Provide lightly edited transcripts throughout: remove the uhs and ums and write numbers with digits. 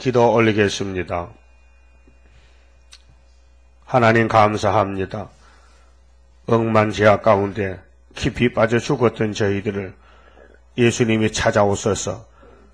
기도 올리겠습니다. 하나님 감사합니다. 억만 죄악 가운데 깊이 빠져 죽었던 저희들을 예수님이 찾아오셔서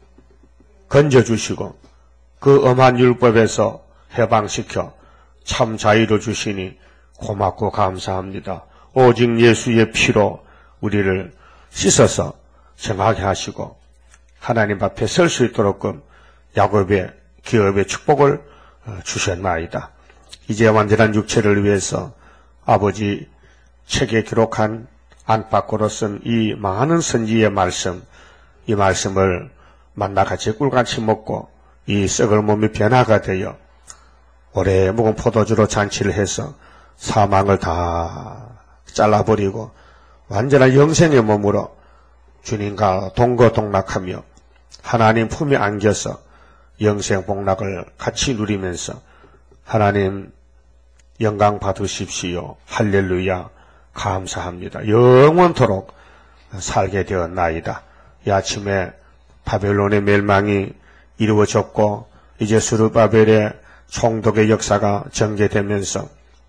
건져주시고 그 엄한 율법에서 해방시켜 참 자유로 주시니 고맙고 감사합니다. 오직 예수의 피로 우리를 씻어서 정하게 하시고 하나님 앞에 설 수 있도록끔 야곱의 기업의 축복을 주셨나이다. 이제 완전한 육체를 위해서 아버지 책에 기록한 안팎으로 쓴 이 많은 선지의 말씀, 이 말씀을 만나같이 꿀같이 먹고 이 썩을 몸이 변화가 되어 오래 묵은 포도주로 잔치를 해서 사망을 다 잘라버리고 완전한 영생의 몸으로 주님과 동거동락하며 하나님 품에 안겨서 영생 복락을 같이 누리면서 하나님 영광 받으십시오. 할렐루야. 감사합니다. 영원토록 살게 되었나이다. 이 아침에 바벨론의 멸망이 이루어졌고 이제 스룹바벨의 총독의 역사가 전개되면서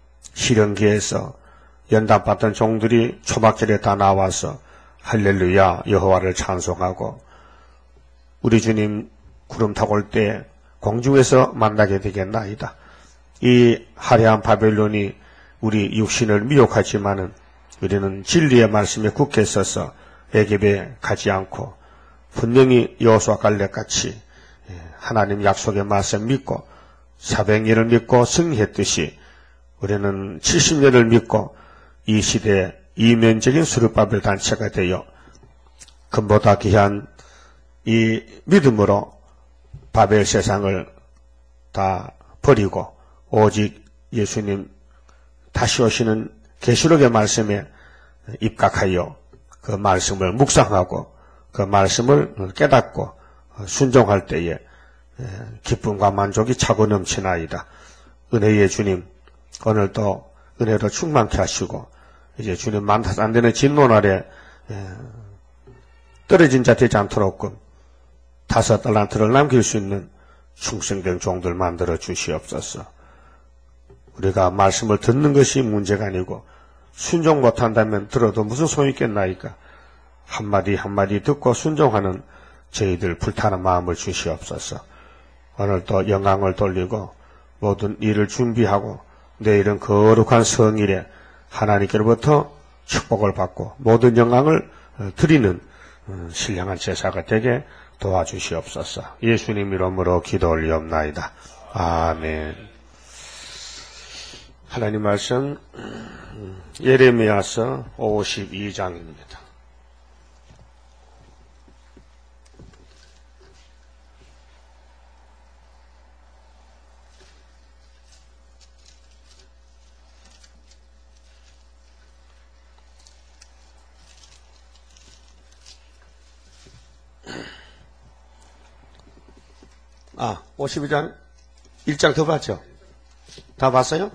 실현기에서 연단받던 종들이 초막절에 다 나와서 할렐루야 여호와를 찬송하고 우리 주님 구름 타고 올 때 공중에서 만나게 되겠나이다. 이 화려한 바벨론이 우리 육신을 미혹하지만은 우리는 진리의 말씀에 굳게 서서 애굽에 가지 않고 분명히 여호수아 갈렙같이 하나님 약속의 말씀 믿고 400년을 믿고 승리했듯이 우리는 70년을 믿고 이 시대에 이면적인 스룹바벨 단체가 되어 금보다 귀한 이 믿음으로 바벨 세상을 다 버리고 오직 예수님 다시 오시는 계시록의 말씀에 입각하여 그 말씀을 묵상하고 그 말씀을 깨닫고 순종할 때에 기쁨과 만족이 차고 넘치나이다. 은혜의 주님 오늘도 은혜로 충만케 하시고 이제 주님 만나서 안 되는 진노 아래 떨어진 자 되지 않도록끔 5 달란트를 남길 수 있는 충성된 종들 만들어 주시옵소서. 우리가 말씀을 듣는 것이 문제가 아니고 순종 못한다면 들어도 무슨 소용이 있겠나이까. 한마디 한마디 듣고 순종하는 저희들 불타는 마음을 주시옵소서. 오늘도 영광을 돌리고 모든 일을 준비하고 내일은 거룩한 성일에 하나님께로부터 축복을 받고 모든 영광을 드리는 신령한 제사가 되게 도와주시옵소서. 예수님 이름으로 기도 올리옵나이다. 아멘. 하나님 말씀 예레미야서 52장입니다. 아, 52장 1장 더 봤죠? 다 봤어요?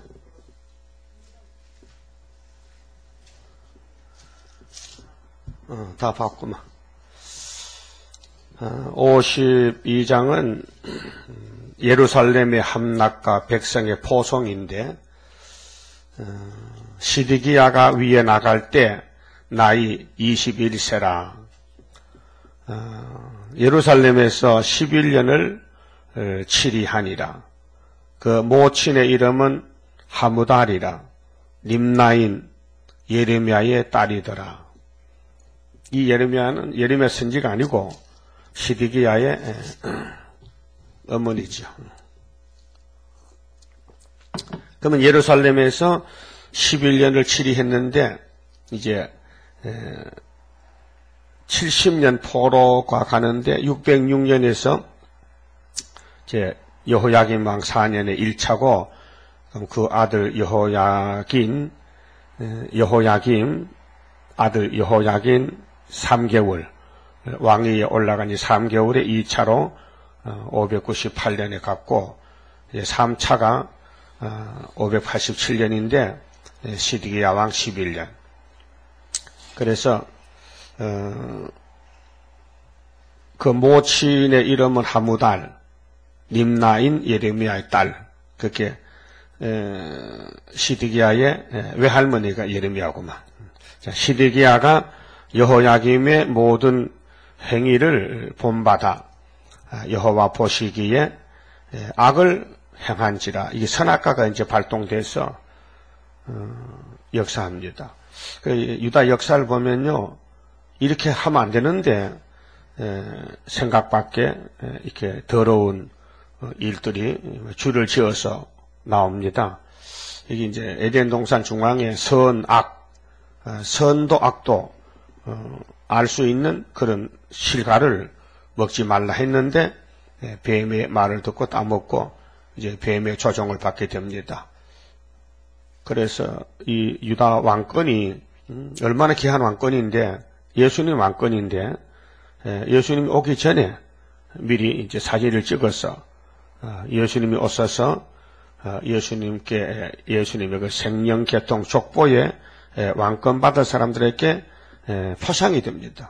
다 봤구만. 52장은 예루살렘의 함락과 백성의 포송인데 시드기야가 위에 나갈 때 나이 21세라 예루살렘에서 11년을 치리하니라. 그 모친의 이름은 하무달이라 림나인 예레미야의 딸이더라. 이 예레미야는 예레미야 선지가 아니고 시드기야의 어머니죠. 그러면 예루살렘에서 11년을 치리했는데 이제 70년 포로가 가는데 606년에서 이제 여호야긴 왕 4년에 1차고 그럼 그 아들 여호야긴 아들 여호야긴 3개월 왕위에 올라가니 3개월에 2차로 598년에 갔고 3차가 587년인데 시드기야 왕 11년. 그래서 그 모친의 이름은 하무달, 림나인 예레미야의 딸, 그게 시드기야의 외할머니가 예레미야구만. 자, 시드기야가 여호야김의 모든 행위를 본받아 여호와 보시기에 악을 행한지라. 이게 선악과가 이제 발동돼서 역사합니다. 그 유다 역사를 보면요, 이렇게 하면 안 되는데 생각밖에 이렇게 더러운 일들이 줄을 지어서 나옵니다. 이게 이제 에덴 동산 중앙에 선악, 선도 악도 알 수 있는 그런 실과를 먹지 말라 했는데 뱀의 말을 듣고 따먹고 이제 뱀의 조종을 받게 됩니다. 그래서 이 유다 왕권이 얼마나 귀한 왕권인데, 예수님 왕권인데, 예수님이 오기 전에 미리 이제 사진을 찍어서 예수님이 오셔서 예수님의 그 생명 계통 족보에 왕권 받을 사람들에게 표상이 됩니다.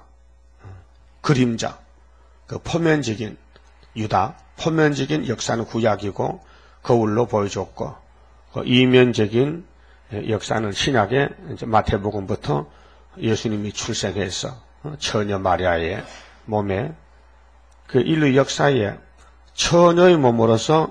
그림자, 그 포면적인 유다, 포면적인 역사는 구약이고 거울로 보여줬고, 그 이면적인 역사는 신약의 이제 마태복음부터 예수님이 출생해서 처녀 마리아의 몸에 그 인류 역사에 처녀의 몸으로서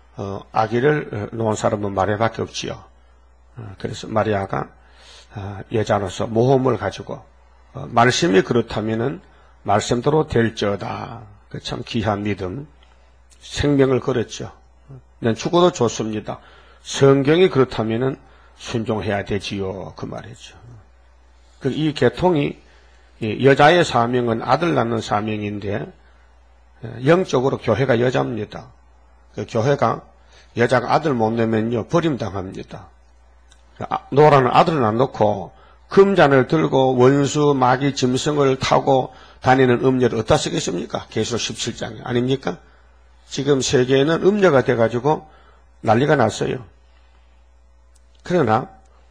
아기를 놓은 사람은 마리아밖에 없지요. 그래서 마리아가 여자로서 모험을 가지고 말씀이 그렇다면은 말씀대로 될지어다. 그 참 귀한 믿음, 생명을 걸었죠. 난 죽어도 좋습니다. 성경이 그렇다면은 순종해야 되지요. 그 말이죠. 이 계통이 여자의 사명은 아들 낳는 사명인데 영적으로 교회가 여자입니다. 그 교회가 여자가 아들 못 내면요 버림당합니다. 노라는 아들은 안 놓고 금잔을 들고 원수 마귀 짐승을 타고 다니는 음녀를 어디다 쓰겠습니까? 계시록 17장에 아닙니까? 지금 세계에는 음녀가 돼가지고 난리가 났어요. 그러나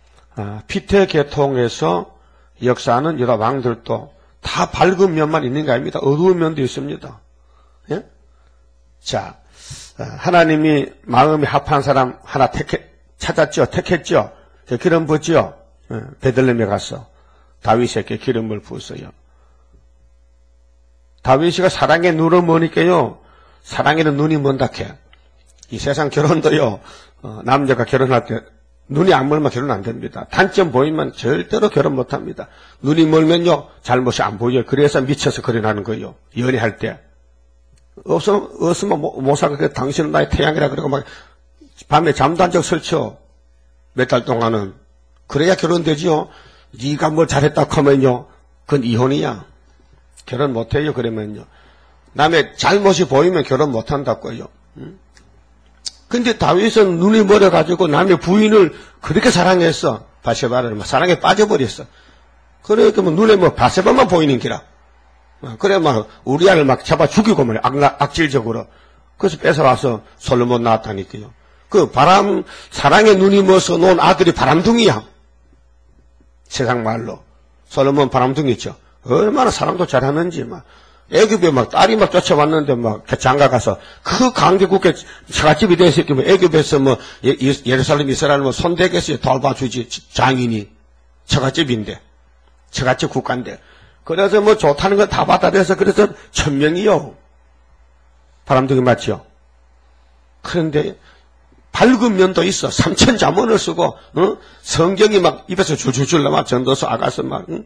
피태 계통에서 역사하는 여러 왕들도 다 밝은 면만 있는 게 아닙니다. 어두운 면도 있습니다. 예? 자, 하나님이 마음이 합한 사람 하나 찾았죠? 택했죠? 기름 붓죠? 베들레헴에 가서 다윗에게 기름을 부었어요. 다윗이가 사랑에 눈을 머니까요, 사랑에는 눈이 먼다해. 이 세상 결혼도요, 남자가 결혼할 때 눈이 안 멀면 결혼 안 됩니다. 단점 보이면 절대로 결혼 못 합니다. 눈이 멀면요, 잘못이 안 보여요. 그래서 미쳐서 결혼하는 거예요. 연애할 때. 없으면 못 살고, 당신은 나의 태양이라 그러고 막, 밤에 잠도 안 자고 설쳐. 몇 달 동안은. 그래야 결혼되지요. 네가 뭘 잘했다고 하면요, 그건 이혼이야. 결혼 못 해요, 그러면요. 남의 잘못이 보이면 결혼 못 한다고요. 근데 다윗은 눈이 멀어가지고 남의 부인을 그렇게 사랑했어. 바세바를 사랑에 빠져버렸어. 그러니까 눈에 바세바만 보이는 기라. 그래 우리아를 잡아 죽이고 악질적으로. 그래서 뺏어와서 솔로몬 낳았다니까요. 그 사랑에 눈이 멀어서 놓은 아들이 바람둥이야. 세상 말로. 솔로몬 바람둥이죠. 얼마나 사랑도 잘하는지 애굽에 딸이 쫓아왔는데 장가 가서 그 강대국에 처갓집이 됐을 때 애굽에서 예루살렘 이스라엘 손대겠어요. 돌봐주지 장인이 처갓집인데 처갓집 국가인데 그래서 좋다는 건 다 받아들여서 그래서 1000명이요. 바람둥이 맞죠? 그런데 밝은 면도 있어. 3000자문을 쓰고 성경이 입에서 줄줄줄 나와. 전도서 아가서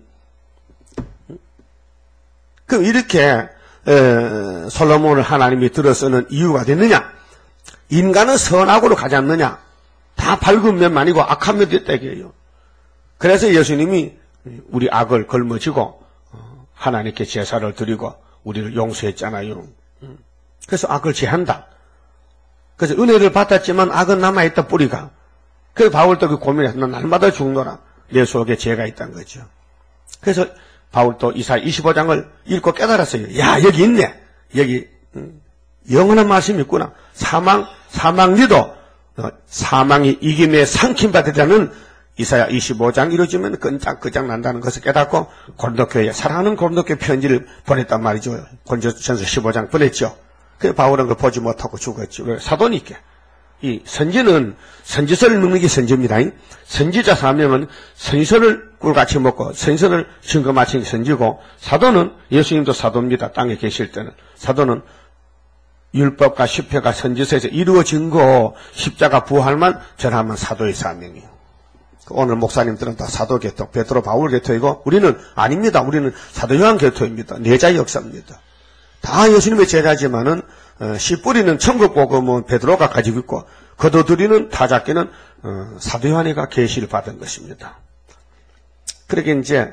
그럼 이렇게 솔로몬을 하나님이 들어서는 이유가 됐느냐? 인간은 선악으로 가지 않느냐? 다 밝은 면만이고 악한 면도 있다 이게요. 그래서 예수님이 우리 악을 걸머지고 하나님께 제사를 드리고 우리를 용서했잖아요. 그래서 악을 제한다. 그래서 은혜를 받았지만 악은 남아있다 뿌리가. 그래서 바울도 그 고민해서 난 날마다 죽노라. 내 속에 죄가 있다는 거죠. 그래서 바울도 이사야 25장을 읽고 깨달았어요. 야, 여기 있네. 여기 영원한 말씀이 있구나. 사망리도 사망이 이김에 삼킴받으자는 이사야 25장 이루어지면 끈적끈적 난다는 것을 깨닫고 고린도교회에 사랑하는 고린도교회 편지를 보냈단 말이죠. 고린도전서 15장 보냈죠. 그 바울은 그걸 보지 못하고 죽었지. 왜? 사도니까. 이 선지는 선지서를 먹는 게 선지입니다. 선지자 사명은 선지서를 꿀같이 먹고 선지서를 증거 마친 선지고, 사도는 예수님도 사도입니다. 땅에 계실 때는. 사도는 율법과 십회가 선지서에서 이루어진 거 십자가 부활만 전하면 사도의 사명이에요. 오늘 목사님들은 다 사도 계통, 베드로 바울 계통이고 우리는 아닙니다. 우리는 사도 요한 계통입니다. 내자 역사입니다. 다 예수님의 제자지만은 씨 뿌리는 천국 복음은 베드로가 가지고 있고 거둬들이는 타작기는 사도 요한이가 계시를 받은 것입니다. 그렇게 이제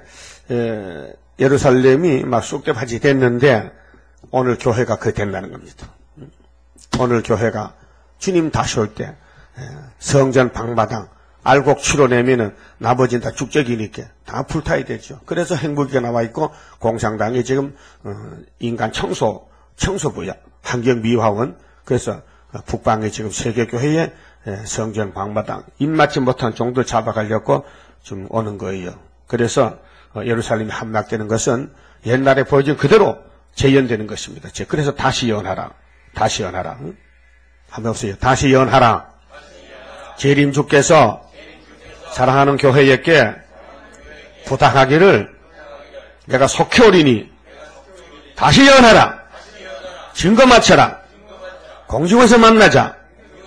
예루살렘이 막 쑥대밭이 됐는데 오늘 교회가 그 된다는 겁니다. 오늘 교회가 주님 다시 올 때 성전 방마당 알곡 치러내면은 나머지는 다 죽적이니까 다 불타야 되죠. 그래서 행복기가 나와 있고 공산당이 지금 인간 청소부야 환경미화원. 그래서 북방에 지금 세계교회에 성전 방마당 입맞지 못한 종들 잡아가려고 좀 오는 거예요. 그래서 예루살렘이 함락되는 것은 옛날에 보여준 그대로 재현되는 것입니다. 그래서 다시 예언하라. 다시 예언하라. 응? 한번 없어요. 다시 예언하라. 재림 주께서 사랑하는 교회에게 부탁하기를 내가 속히 오리니 다시 예언하라. 증거 맞춰라. 공중에서 만나자.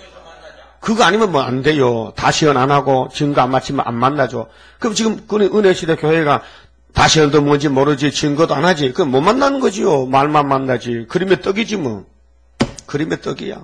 그거 아니면 뭐 안 돼요. 다시 예언 안 하고 증거 안 맞추면 안 만나죠. 그럼 지금 은혜시대 교회가 다시 예언도 뭔지 모르지 증거도 안 하지. 그럼 못 만나는 거지요. 말만 만나지. 그림의 떡이지 뭐. 그림의 떡이야.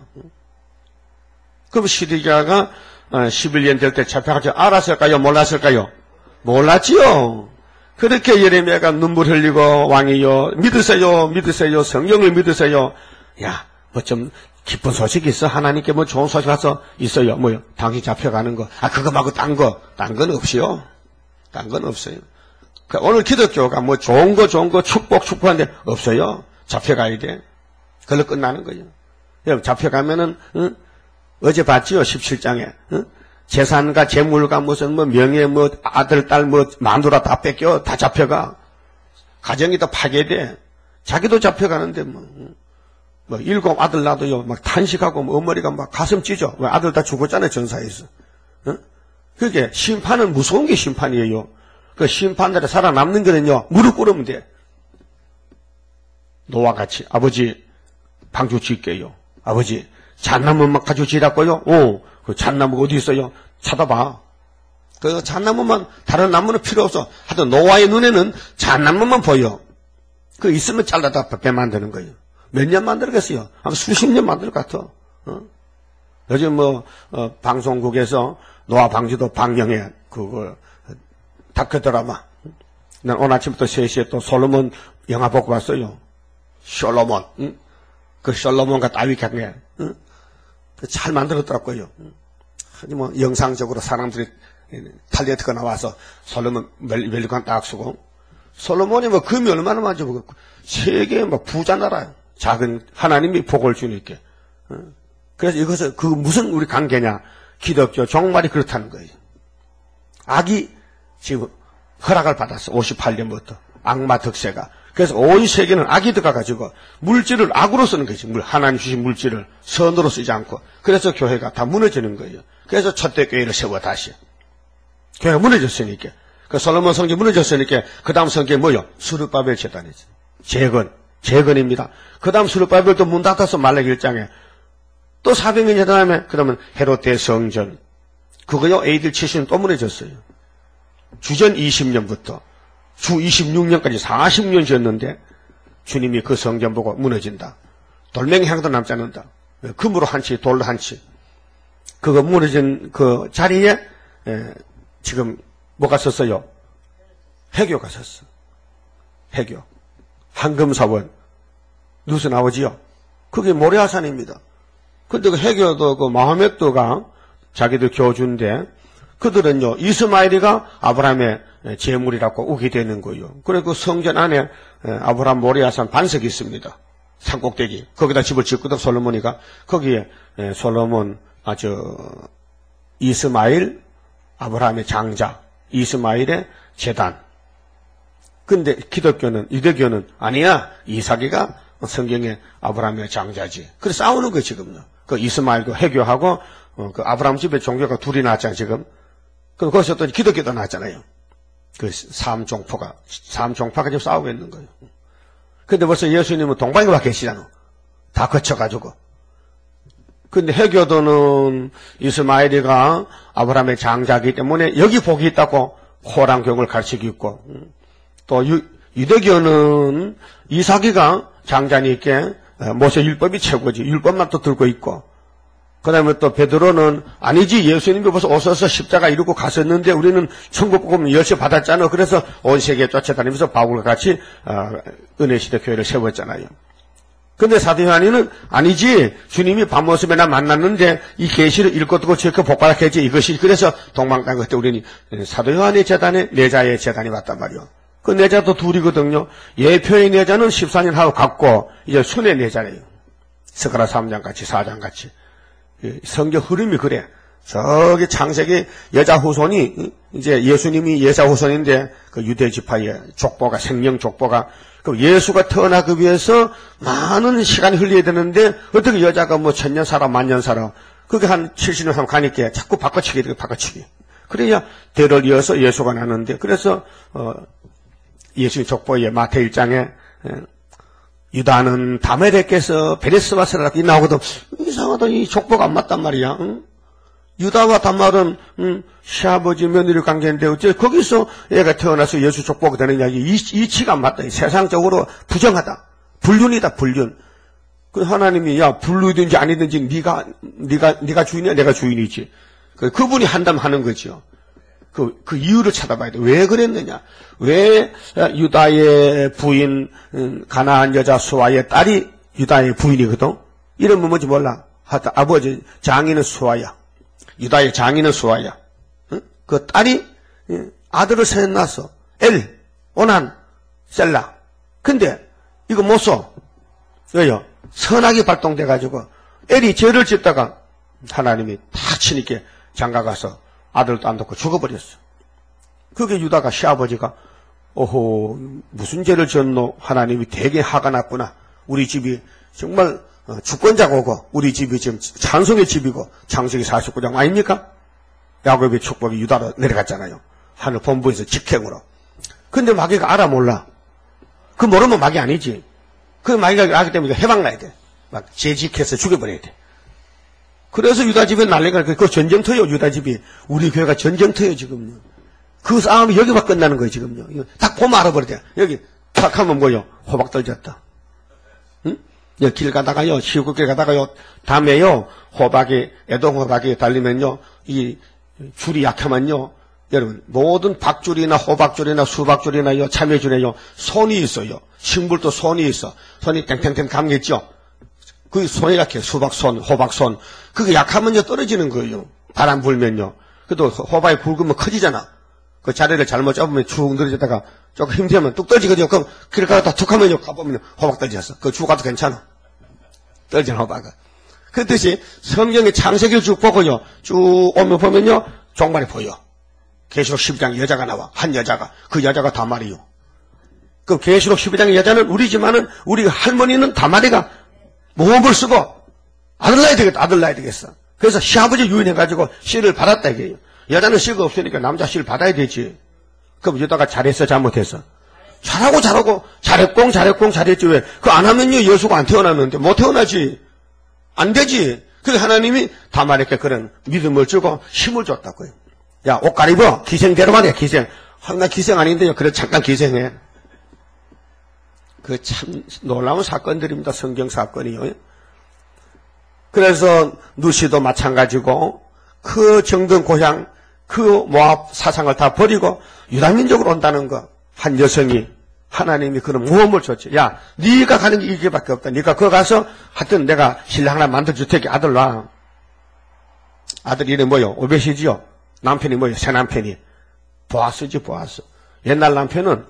그럼 시리아가 11년 될 때 잡혀가지고 알았을까요? 몰랐을까요? 몰랐지요. 그렇게 예레미야가 눈물 흘리고 왕이요 믿으세요, 믿으세요, 성령을 믿으세요. 야, 뭐 좀 기쁜 소식이 있어? 하나님께 뭐 좋은 소식 와서 있어요? 뭐요? 당신 잡혀가는 거. 그거 말고 딴 건 없이요. 딴 건 없어요. 오늘 기독교가 뭐 좋은 거 축복하는데 없어요. 잡혀가야 돼. 그걸로 끝나는 거예요. 여러분 잡혀가면은 어제 봤지요? 17장에 재산과 재물과 무슨 뭐 명예 뭐 아들 딸 뭐 마누라 다 뺏겨 다 잡혀가. 가정이 다 파괴돼. 자기도 잡혀가는데 뭐 7 아들 낳아도요 막 탄식하고 뭐 어머니가 막 가슴 찢어. 왜 아들 다 죽었잖아요 전사에서. 그게 심판은 무서운 게 심판이에요. 그 심판대로 살아남는 거는요 무릎 꿇으면 돼. 노와 같이 아버지 방주 짓게요. 아버지 잣나무만 가지고 지라고요? 그 잣나무가 어디 있어요? 찾아봐. 그 잣나무만, 다른 나무는 필요 없어. 하여튼 노아의 눈에는 잣나무만 보여. 그 있으면 잘라다 배 만드는 거예요. 몇 년 만들겠어요? 아마 수십 년 만들 것 같아. 요즘 방송국에서 노아 방주도 방영해. 그거, 다큐 드라마. 난 오늘 아침부터 3시에 또 솔로몬 영화 보고 왔어요. 솔로몬. 그 솔로몬과 다윗 경계. 잘 만들었더라고요. 뭐 영상적으로 사람들이 탤런트가 나와서 솔로몬 멜리관 딱 쓰고 솔로몬이 뭐 금이 얼마나 많죠. 세계 뭐 부자 나라요. 작은 하나님이 복을 주니까. 그래서 이것은 그 무슨 우리 관계냐? 기독교 종말이 그렇다는 거예요. 악이 지금 허락을 받았어. 58년부터 악마 득세가. 그래서 온 세계는 악이 들어가가지고 물질을 악으로 쓰는 거지. 하나님 주신 물질을 선으로 쓰지 않고. 그래서 교회가 다 무너지는 거예요. 그래서 첫대 교회를 세워 다시. 교회가 무너졌으니까. 그 솔로몬 성전 무너졌으니까 그 다음 성경이 뭐요? 스룹바벨 재단이죠. 재건입니다. 그 다음 스룹바벨도 문 닫아서 말라기 1장에 또 400년 지나면 그러면 헤롯대 성전. 그거요 AD 70년 또 무너졌어요. 주전 20년부터 주 26년까지 40년 지었는데 주님이 그 성전 보고 무너진다. 돌멩이 향도 남지 않는다. 금으로 한 치, 돌로 한 치. 그거 무너진 그 자리에 지금 뭐가 섰어요? 해교가 섰어. 해교. 황금사원. 뉴스 나오지요? 그게 모래아산입니다. 근데 그 해교도 그 마호멧도가 자기들 교주인데 그들은요, 이스마엘이가 아브라함의 재물이라고 우기 되는 거예요. 그래, 그 성전 안에 아브라함 모리아산 반석이 있습니다. 산꼭대기. 거기다 집을 짓거든, 솔로몬이가. 거기에 솔로몬, 이스마엘, 아브라함의 장자, 이스마엘의 제단. 근데 기독교는, 유대교는 아니야. 이삭이가 성경에 아브라함의 장자지. 그래서 싸우는 거 지금요. 그 이스마엘도 해교하고 그 아브라함 집에 종교가 둘이 나왔잖아요 지금. 그 거기서 또 기독교도 나왔잖아요. 그 삼종파가 지금 싸우고 있는 거예요. 근데 벌써 예수님은 동방에 와 계시잖아. 다 거쳐가지고. 근데 해교도는 이스마엘이가 아브라함의 장자이기 때문에 여기 복이 있다고 호랑교를 가르치고 있고, 또 유대교는 이삭이가 장자니까 모세 율법이 최고지. 율법만 또 들고 있고, 그 다음에 또 베드로는 아니지 예수님이 벌써 오셔서 십자가 이루고 가셨는데 우리는 천국 복음 열쇠 받았잖아. 그래서 온 세계에 쫓아다니면서 바울과 같이 은혜시대 교회를 세웠잖아요. 근데 사도 요한이는 아니지 주님이 밤모습에나 만났는데 이 계시를 읽고 듣고 저렇게 복받았겠지 이것이. 그래서 동방땅 그때 우리는 사도 요한의 제단에 내자의 제단이 왔단 말이요. 그 내자도 둘이거든요. 예표의 내자는 14년 하고 갔고 이제 순의 내자래요. 스가랴 3장 같이 4장 같이. 성경 흐름이 그래. 저기 창세기 여자 후손이 이제 예수님이 여자 후손인데 그 유대 지파의 족보가 생명 족보가 그 예수가 태어나기 위해서 많은 시간이 흘려야 되는데 어떻게 여자가 뭐 1000년 살아 만년 살아 그게 한 70년 하면 가니까 자꾸 바꿔치기 되게 바꿔치기. 그래야 대를 이어서 예수가 나는데 그래서 예수의 족보의 마태 1장에 유다는 다메섹에서 베레스와 세라락이 나오거든. 이상하다. 이 족보가 안 맞단 말이야. 응? 유다와 다말은 시아버지 며느리 관계인데 어째 거기서 애가 태어나서 예수 족보가 되는 이야기 이치가 안 맞다. 세상적으로 부정하다. 불륜이다. 불륜. 그 하나님이 야 불륜이든지 아니든지 네가 주인이야 내가 주인이지. 그분이 한다면 하는 거죠. 그 이유를 찾아봐야 돼. 왜 그랬느냐? 왜 유다의 부인 가나안 여자 수아의 딸이 유다의 부인이거든. 이름은 뭔지 몰라. 하여튼 아버지 장인은 수아야. 유다의 장인은 수아야. 응? 그 딸이 아들을 셋 낳았어. 엘, 오난, 셀라. 근데 이거 못 써. 왜요? 선악이 발동돼가지고 엘이 죄를 짓다가 하나님이 다 치니까 장가가서 아들도 안 낳고 죽어버렸어. 그게 유다가 시아버지가 오호 무슨 죄를 지었노. 하나님이 되게 화가 났구나. 우리 집이 정말 주권자가 오고 우리 집이 지금 찬송의 집이고 창세기 49장 아닙니까? 야곱의 축복이 유다로 내려갔잖아요. 하늘 본부에서 직행으로. 근데 마귀가 알아 몰라. 그 모르면 마귀 아니지. 그 마귀가 알기 때문에 해방 나야 돼. 막 재직해서 죽여버려야 돼. 그래서 유다 집에 난리가 나요. 그 전쟁터예요. 유다 집이. 우리 교회가 전쟁터예요 지금요. 그 싸움이 여기만 끝나는 거예요 지금요. 딱 보면 알아버려야 돼. 여기 탁 하면 뭐요? 호박 떨어졌다. 응? 여기 길 가다가요. 시골길 가다가요. 밤에요. 호박이 애동 호박이 달리면요. 이 줄이 약하면요. 여러분 모든 박줄이나 호박줄이나 수박줄이나요. 참외줄에요. 손이 있어요. 식물도 손이 있어. 손이 땡땡땡 감겠죠. 그 손이 약해. 수박손, 호박손. 그게 약하면요 떨어지는 거예요. 바람 불면요. 그래도 호박이 굵으면 커지잖아. 그 자리를 잘못 잡으면 쭉 늘어졌다가 조금 힘들면 뚝 떨어지거든요. 그럼 길 가다 툭 하면요 가보면 호박 떨어졌어. 그거 쭉 가도 괜찮아. 떨어진 호박은. 그렇듯이 성경의 창세기를 쭉 보고요. 쭉 오면 보면요. 종말이 보여. 계시록 12장에 여자가 나와. 한 여자가. 그 여자가 다말이요. 그 계시록 12장의 여자는 우리지만은 우리 할머니는 다말이가 모험을 쓰고 아들 낳아야 되겠다. 아들 낳아야 되겠어. 그래서 시아버지 유인해가지고 씨를 받았다 이게요. 여자는 씨가 없으니까 남자 씨를 받아야 되지. 그럼 유다가 잘했어 잘못했어? 잘했고 잘했지 왜? 그거 안 하면요 여수가 안 태어났는데 못 태어나지. 안 되지. 그래서 하나님이 다말에게 그런 믿음을 주고 힘을 줬다고요. 야 옷 갈아입어. 기생대로 말이야 기생. 나 기생 아닌데요. 그래 잠깐 기생해. 그 참 놀라운 사건들입니다. 성경 사건이요. 그래서 누시도 마찬가지고 그 정든 고향 그 모압 사상을 다 버리고 유다민족으로 온다는 거. 한 여성이 하나님이 그런 모험을 줬지. 야 네가 가는 게 이게밖에 없다. 네가 거기 가서 하여튼 내가 신랑 하나 만들어줄 테니 아들 놔. 아들 이름이 뭐요? 오벳이지요. 남편이 뭐요? 새 남편이 보아스지 보아스. 옛날 남편은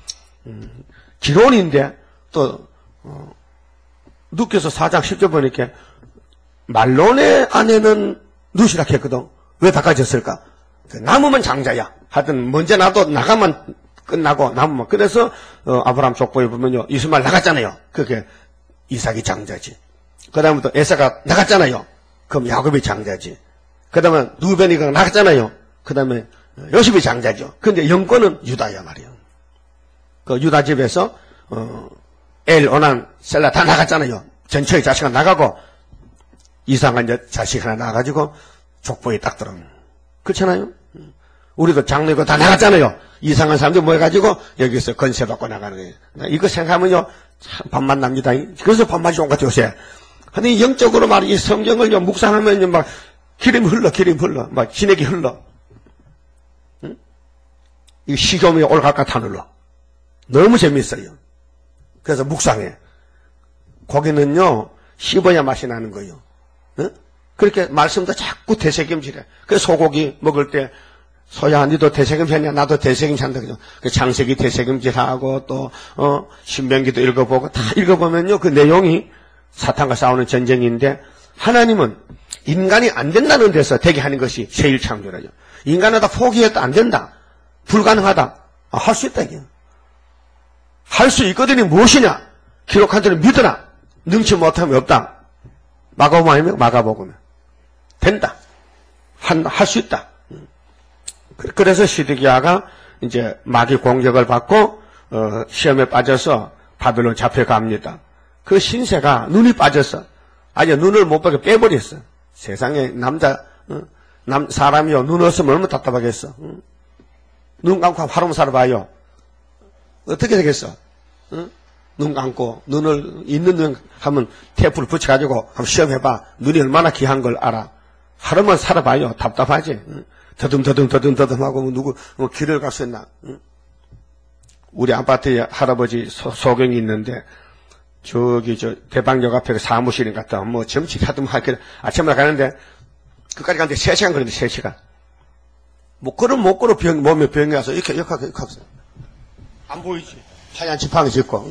기론인데 또 누께서 4장 10절 보니까 말론의 아내는 누시라 했거든. 왜 바꿔졌을까? 남으면 장자야. 하여튼 먼저 나도 나가면 끝나고 남으면. 그래서 아브라함 족보에 보면요 이스마엘 나갔잖아요. 그게 이삭이 장자지. 그 다음부터 에사가 나갔잖아요. 그럼 야곱이 장자지. 그 다음에 누벤이가 나갔잖아요. 그 다음에 요셉이 장자죠. 근데 영권은 유다야 말이에요. 그 유다 집에서 엘, 오난, 셀라 다 나갔잖아요. 전처의 자식이 나가고 이상한 자식 하나 나가지고 족보에 딱 들어. 그렇잖아요. 우리도 장로고 다 나갔잖아요. 이상한 사람들 모여가지고 여기서 건세 받고 나가는 거예요. 이거 생각하면요 참 반만 납니다. 그래서 반맛이 온 것 같아요 요새. 근데 영적으로 말이 이 성경을 묵상하면 막 기름 흘러 막 진액이 흘러. 응? 이 식욕이 올갈까 타늘러. 너무 재밌어요. 그래서 묵상해. 고기는요 씹어야 맛이 나는 거예요. 응? 그렇게 말씀도 자꾸 되새김질해. 그래서 소고기 먹을 때 소야 니도 되새김질하냐 나도 되새김질한다 그죠. 그 창세기 되새김질하고 또 신명기도 읽어보고 다 읽어보면요 그 내용이 사탄과 싸우는 전쟁인데 하나님은 인간이 안 된다는 데서 되게 하는 것이 새1창조라죠. 인간은 다 포기해도 안 된다. 불가능하다. 할 수 있다 이게. 할 수 있거든요. 무엇이냐? 기록한 대로 믿으라. 능치 못하면 없다. 마가복음 아니면 마가복음. 된다. 할 수 있다. 그래서 시드기야가 이제 마귀 공격을 받고 시험에 빠져서 바벨론 잡혀갑니다. 그 신세가 눈이 빠져서 아주 눈을 못 보게 빼버렸어. 세상에 사람이요 눈 없으면 얼마나 답답하겠어. 눈 감고 하루 살아봐요. 어떻게 되겠어? 눈 감고 눈을 있는 눈 하면 테이프를 붙여가지고 한번 시험해봐. 눈이 얼마나 귀한 걸 알아. 하루만 살아봐요. 답답하지. 더듬하고 누구 길을 갈 수 있나? 우리 아파트에 할아버지 소경이 있는데 저기 대방역 앞에 사무실인 것 같다. 뭐 점심 하듬하게 아침에 가는데 그까지 가는데 3시간 걸리는데 3시간. 못 걸어 몸에 병이 와서 이렇게 안 보이지. 하얀 지팡이 짚고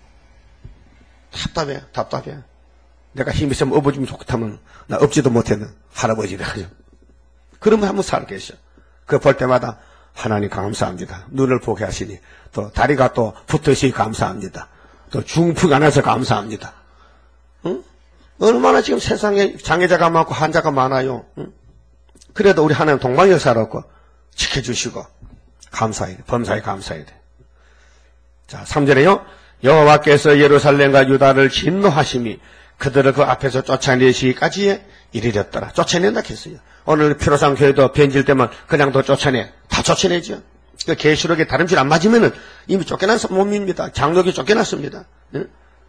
답답해. 내가 힘이 있으면 업어주면 좋겠다면 나 업지도 못했는 할아버지라 하죠. 그러면 한번 살겠어. 그 볼 때마다 하나님 감사합니다. 눈을 보게 하시니 또 다리가 또 붙어있으니 감사합니다. 또 중풍이 안 와서 감사합니다. 응? 얼마나 지금 세상에 장애자가 많고 환자가 많아요. 응? 그래도 우리 하나님 동방역사롭고 지켜주시고 감사해야 돼. 범사에 감사해야 돼. 자, 3절에요. 여호와께서 예루살렘과 유다를 진노하심이 그들을 그 앞에서 쫓아내시기까지 이르렀더라. 쫓아낸다 했어요. 오늘 피로상 교회도 변질되면 그냥 더 쫓아내. 다 쫓아내죠. 그 계시록에 다름질 안 맞으면은 이미 쫓겨난 몸입니다. 장로기 쫓겨났습니다. 응?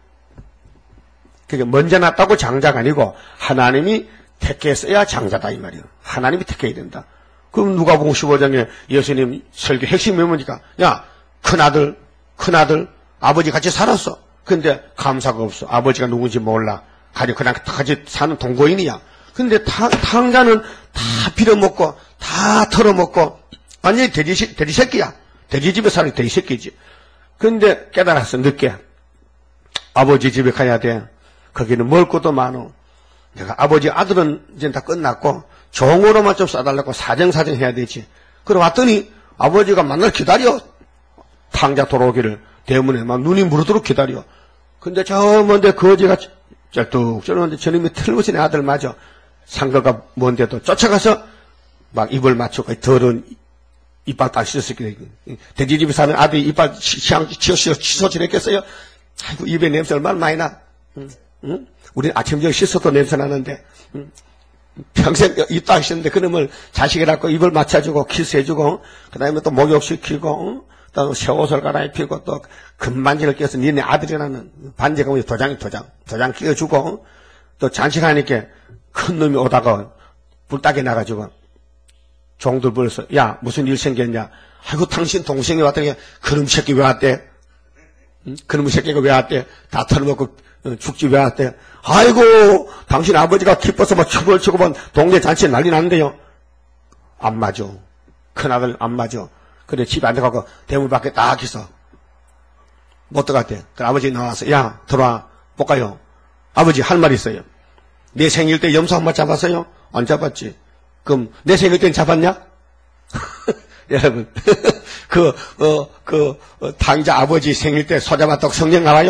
그게 먼저 났다고 장자가 아니고 하나님이 택했어야 장자다 이 말이에요. 하나님이 택해야 된다. 그럼 누가복음 15장에 예수님 설교 핵심이 뭡니까? 야, 큰아들 아버지 같이 살았어. 근데 감사가 없어. 아버지가 누군지 몰라. 그냥 같이 사는 동거인이야. 근데 탕자는 다 빌어먹고 다 털어먹고 완전히 돼지 새끼야. 돼지 집에 사는 돼지 새끼지. 근데 깨달았어 늦게. 아버지 집에 가야 돼. 거기는 먹을 것도 많어. 내가 아버지 아들은 이제 다 끝났고 종으로만 좀 싸달라고 사정사정 해야 되지. 그래 왔더니 아버지가 만날 기다려. 탕자 돌아오기를 대문에 막 눈이 무르도록 기다려. 근데 저 먼데 거지가 쩔뚝쩔는데 저놈이 틀부신 아들 맞아. 상거가 뭔데도 쫓아가서 막 입을 맞추고 더러운 이빨 다 씻었겠어요. 돼지집에 사는 아들이 이빨 씻어지랬겠어요? 아이고 입에 냄새 얼마나 많이 나. 응? 우리 아침 저녁 씻어도 냄새 나는데 평생 입도 안 씻는데 그놈을 자식이라고 입을 맞춰주고 키스해주고 그 다음에 또 목욕시키고 또 새 옷을 갈아입히고 또 금반지를 껴서 니네 아들이라는 반지가 뭐지 도장 끼워주고 또 잔치하니까 큰 놈이 오다가 불닭에 나가지고 종들 불러서 야 무슨 일 생겼냐. 아이고 당신 동생이 왔더니 그놈 새끼 왜 왔대? 응? 그놈 새끼가 왜 왔대? 다 털어먹고 죽지 왜 왔대? 아이고 당신 아버지가 기뻐서 막 춤을 추고 막 동네 잔치에 난리 났는데요. 안 맞아. 큰아들 안 맞아. 그래 집에 안 들어가고 대문 밖에 딱 있어. 못 들어갔대. 그래 아버지 나와서 야 들어와 못 가요. 아버지 할 말 있어요. 내 생일 때 염소 한 마리 잡았어요? 안 잡았지. 그럼 내 생일 때는 잡았냐? 여러분 당자 아버지 생일 때 소 잡았다고 성경 나와요?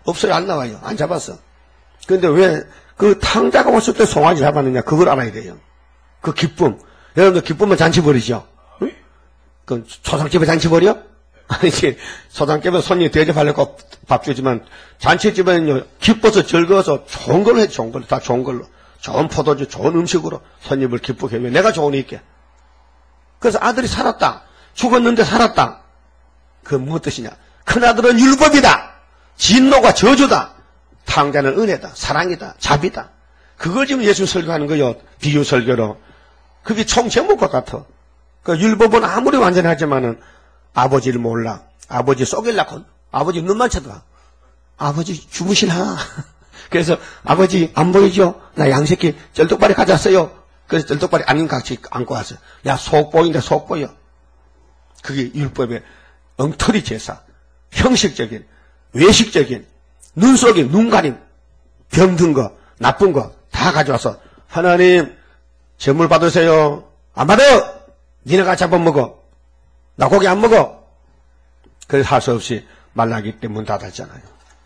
없어요. 안 나와요. 안 잡았어. 근데 왜 그 탕자가 왔을 때 송아지 잡았느냐? 그걸 알아야 돼요. 그 기쁨. 여러분들 기쁨은 잔치 버리죠? 응? 그 초상집에 잔치 버려? 아니지. 소장집에 손님 대접하려고 밥 주지만 잔치집에는요, 기뻐서 즐거워서 좋은 걸로 해, 좋은 걸로. 다 좋은 걸로. 좋은 포도주, 좋은 음식으로 손님을 기쁘게 해. 내가 좋으니 있게. 그래서 아들이 살았다. 죽었는데 살았다. 그 무슨 뜻이냐? 큰아들은 율법이다. 진노가 저주다. 탕자는 은혜다. 사랑이다. 자비다. 그걸 지금 예수 설교하는 거요. 비유 설교로. 그게 총 제목과 같아. 그 율법은 아무리 완전하지만은 아버지를 몰라. 아버지 속일라고. 아버지 눈만 쳐다봐. 아버지 주무시나? 그래서 아버지 안 보이죠? 나 양새끼 쩔뚝발이 가져왔어요. 그래서 쩔뚝발이 아닌 같이 안고 왔어요. 야, 속 보인다, 속 보여. 그게 율법의 엉터리 제사. 형식적인, 외식적인, 눈 속인, 눈 가림, 병든 거, 나쁜 거 다 가져와서 하나님 제물 받으세요. 안 받아! 니네가 잡아먹어. 나 고기 안 먹어. 그래서 할 수 없이 말라기 때문에 문 닫았잖아요.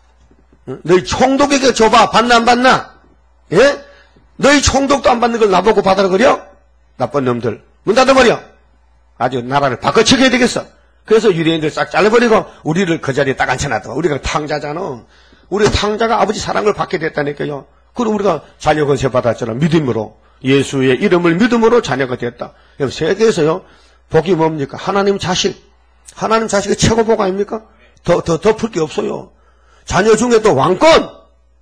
응? 너희 총독에게 줘봐. 받나 안 받나? 예? 너희 총독도 안 받는 걸 나보고 받으라 그려? 나쁜 놈들. 문 닫아버려. 아주 나라를 바꿔치게 해야 되겠어. 그래서 유대인들 싹 잘라버리고 우리를 그 자리에 딱 앉혀놨다. 우리가 탕자잖아. 우리 탕자가 아버지 사랑을 받게 됐다니까요. 그럼 우리가 자녀 권세 받았잖아. 믿음으로. 예수의 이름을 믿음으로 자녀가 됐다. 여러분 세계에서요. 복이 뭡니까? 하나님 자식. 하나님 자식이 최고 복 아닙니까? 더 풀 게 없어요. 자녀 중에 또 왕권.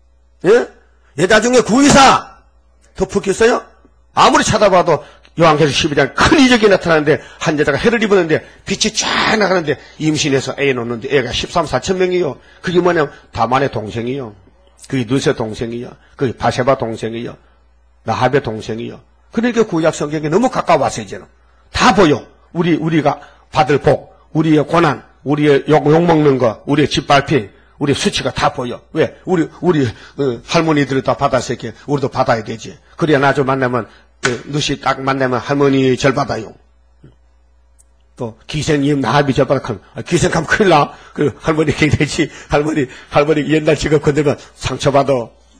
예? 여자 중에 구의사. 더 풀 게 있어요? 아무리 찾아봐도 요한계시록 12장 큰 이적이 나타나는데 한 여자가 해를 입었는데 빛이 쫙 나가는데 임신해서 애 놓는데 애가 13,4천명이요. 그게 뭐냐면 다만의 동생이요. 그게 누세 동생이요. 그게 바세바 동생이요. 라합의 동생이요. 그러니까 구약 성경에 너무 가까워서 이제는 다 보여. 우리가 받을 복, 우리의 고난, 우리의 욕먹는 거, 우리의 짓밟힘, 우리의 수치가 다 보여. 왜? 우리 할머니들을 다 받았으니까 우리도 받아야 되지. 그래야 나중 만나면 누시 딱 만나면 할머니 절 받아요. 또 기생님 나합이 절 받아. 기생하면 큰일 나. 그 할머니 굉장히 할머니 옛날 직업 건들면 상처받아.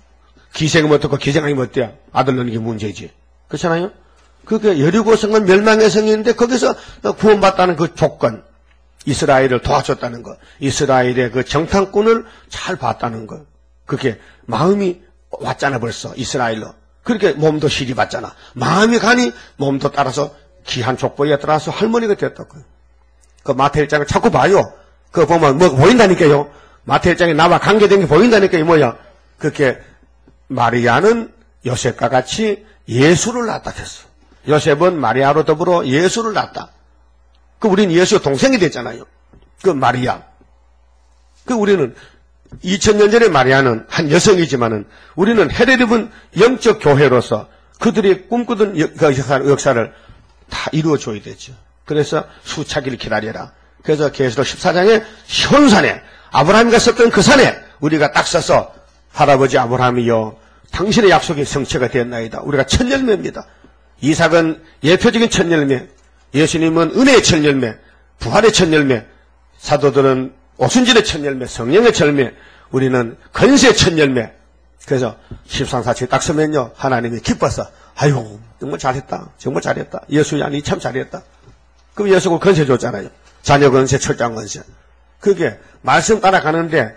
기생은 어떻고 기생하면 어때요? 아들 낳는 게 문제지. 그렇잖아요? 그게 여리고성은 멸망의 성인인데 거기서 구원받다는 그 조건, 이스라엘을 도와줬다는 것, 이스라엘의 그 정탐꾼을 잘 봤다는 것, 그게 마음이 왔잖아 벌써 이스라엘로. 그렇게 몸도 시집왔잖아. 마음이 가니 몸도 따라서 귀한 족보에 따라서 할머니가 됐다고요. 그 마태 1장을 자꾸 봐요. 그거 보면 뭐 보인다니까요. 마태 1장에 나와 관계된 게 보인다니까요. 뭐야? 그렇게 마리아는 요셉과 같이 예수를 낳았다 했어. 요셉은 마리아로 더불어 예수를 낳았다. 그 우리는 예수의 동생이 됐잖아요. 그 마리아. 그 우리는 2000년 전에 마리아는 한 여성이지만은 우리는 헤레디분 영적 교회로서 그들이 꿈꾸던 역사를 다 이루어줘야 되죠. 그래서 수차기를 기다려라. 그래서 계시록 14장에 현산에 아브라함이가 섰던 그 산에 우리가 딱 서서 할아버지 아브라함이여 당신의 약속이 성취가 되었나이다. 우리가 첫 열매입니다. 이삭은 예표적인 첫 열매, 예수님은 은혜의 첫 열매, 부활의 첫 열매, 사도들은 오순절의 첫 열매, 성령의 첫 열매, 우리는 건세의 첫 열매. 그래서 13사치에 딱 서면요 하나님이 기뻐서 아이고 정말 잘했다, 정말 잘했다. 예수야 니 참 잘했다. 그럼 예수가 건세 줬잖아요. 자녀 건세, 철장 건세. 그게 말씀 따라가는데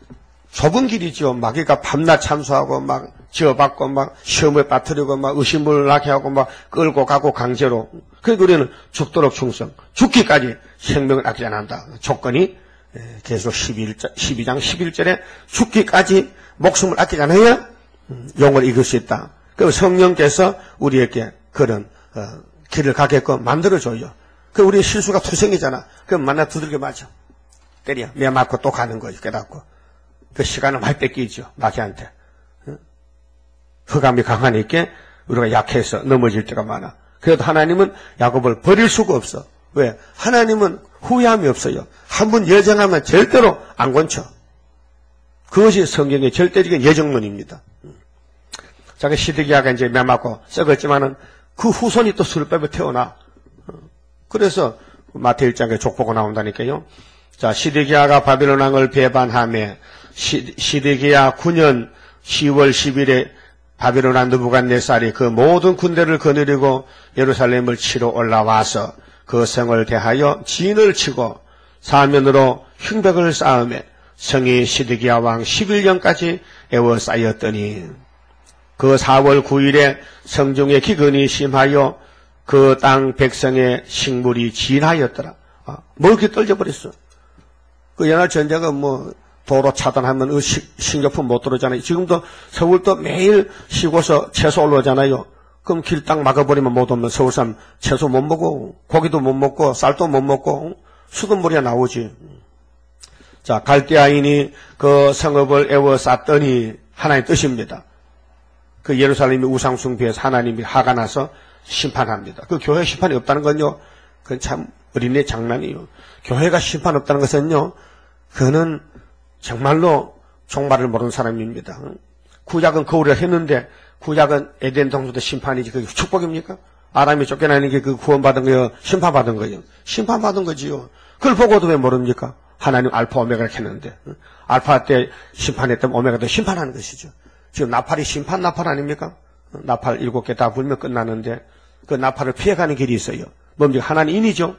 좁은 길이죠. 마귀가 밤낮 참수하고 막 지어받고 막 시험에 빠뜨리고 막 의심을 낳게 하고 막 끌고 가고 강제로. 그러니까 우리는 죽도록 충성, 죽기까지 생명을 아끼지 않는다. 조건이 계속 12장 11절에 죽기까지 목숨을 아끼지 않아야 영을 이길 수 있다. 그 성령께서 우리에게 그런 길을 가게끔 만들어줘요. 그 우리 실수가 투성이잖아. 그럼 만나 두들겨 맞아. 때려. 매 맞고 또 가는 거죠. 깨닫고. 그 시간을 많이 뺏기죠. 마귀한테. 흑암이 강하니까 우리가 약해서 넘어질 때가 많아. 그래도 하나님은 야곱을 버릴 수가 없어. 왜? 하나님은 후회함이 없어요. 한 번 예정하면 절대로 안 건쳐. 그것이 성경의 절대적인 예정론입니다. 자기 시드기야가 이제 매 맞고 썩었지만은 그 후손이 또 술집에 태어나. 그래서 마태 1장에 족보가 나온다니까요. 자, 시드기야가 바빌론 왕을 배반하며 시드기야 9년 10월 10일에 바벨론 느부갓네살이 그 모든 군대를 거느리고 예루살렘을 치러 올라와서 그 성을 대하여 진을 치고 사면으로 흉벽을 쌓으며 성이 시드기야 왕 11년까지 에워싸였더니 그 4월 9일에 성중의 기근이 심하여 그 땅 백성의 식물이 진하였더라. 뭘 이렇게 떨져버렸어. 그 옛날 전쟁은 뭐 도로 차단하면 식료품 못 들어오잖아요. 지금도 서울도 매일 시고서 채소 올라오잖아요. 그럼 길 딱 막아버리면 못 오면 서울 사람 채소 못 먹고 고기도 못 먹고 쌀도 못 먹고 수돗물이 나오지. 자, 갈대아인이 그 성읍을 에워쌌더니 하나님의 뜻입니다. 그 예루살렘이 우상숭배해서 하나님이 화가 나서 심판합니다. 그 교회 심판이 없다는 건요, 그건 참 어린애 장난이에요. 교회가 심판 없다는 것은요, 그는 정말로 종말을 모르는 사람입니다. 구약은 거울을 했는데 구약은 에덴 동산도 심판이지 그게 축복입니까? 아람이 쫓겨나는 게 그 구원받은 거예요? 심판받은 거예요? 심판받은 거지요. 그걸 보고도 왜 모릅니까? 하나님 알파 오메가를 했는데 알파 때 심판했던 오메가 때 심판하는 것이죠. 지금 나팔이 심판 나팔 아닙니까? 나팔 7개 다 불면 끝나는데 그 나팔을 피해가는 길이 있어요. 뭡니까? 하나님이죠.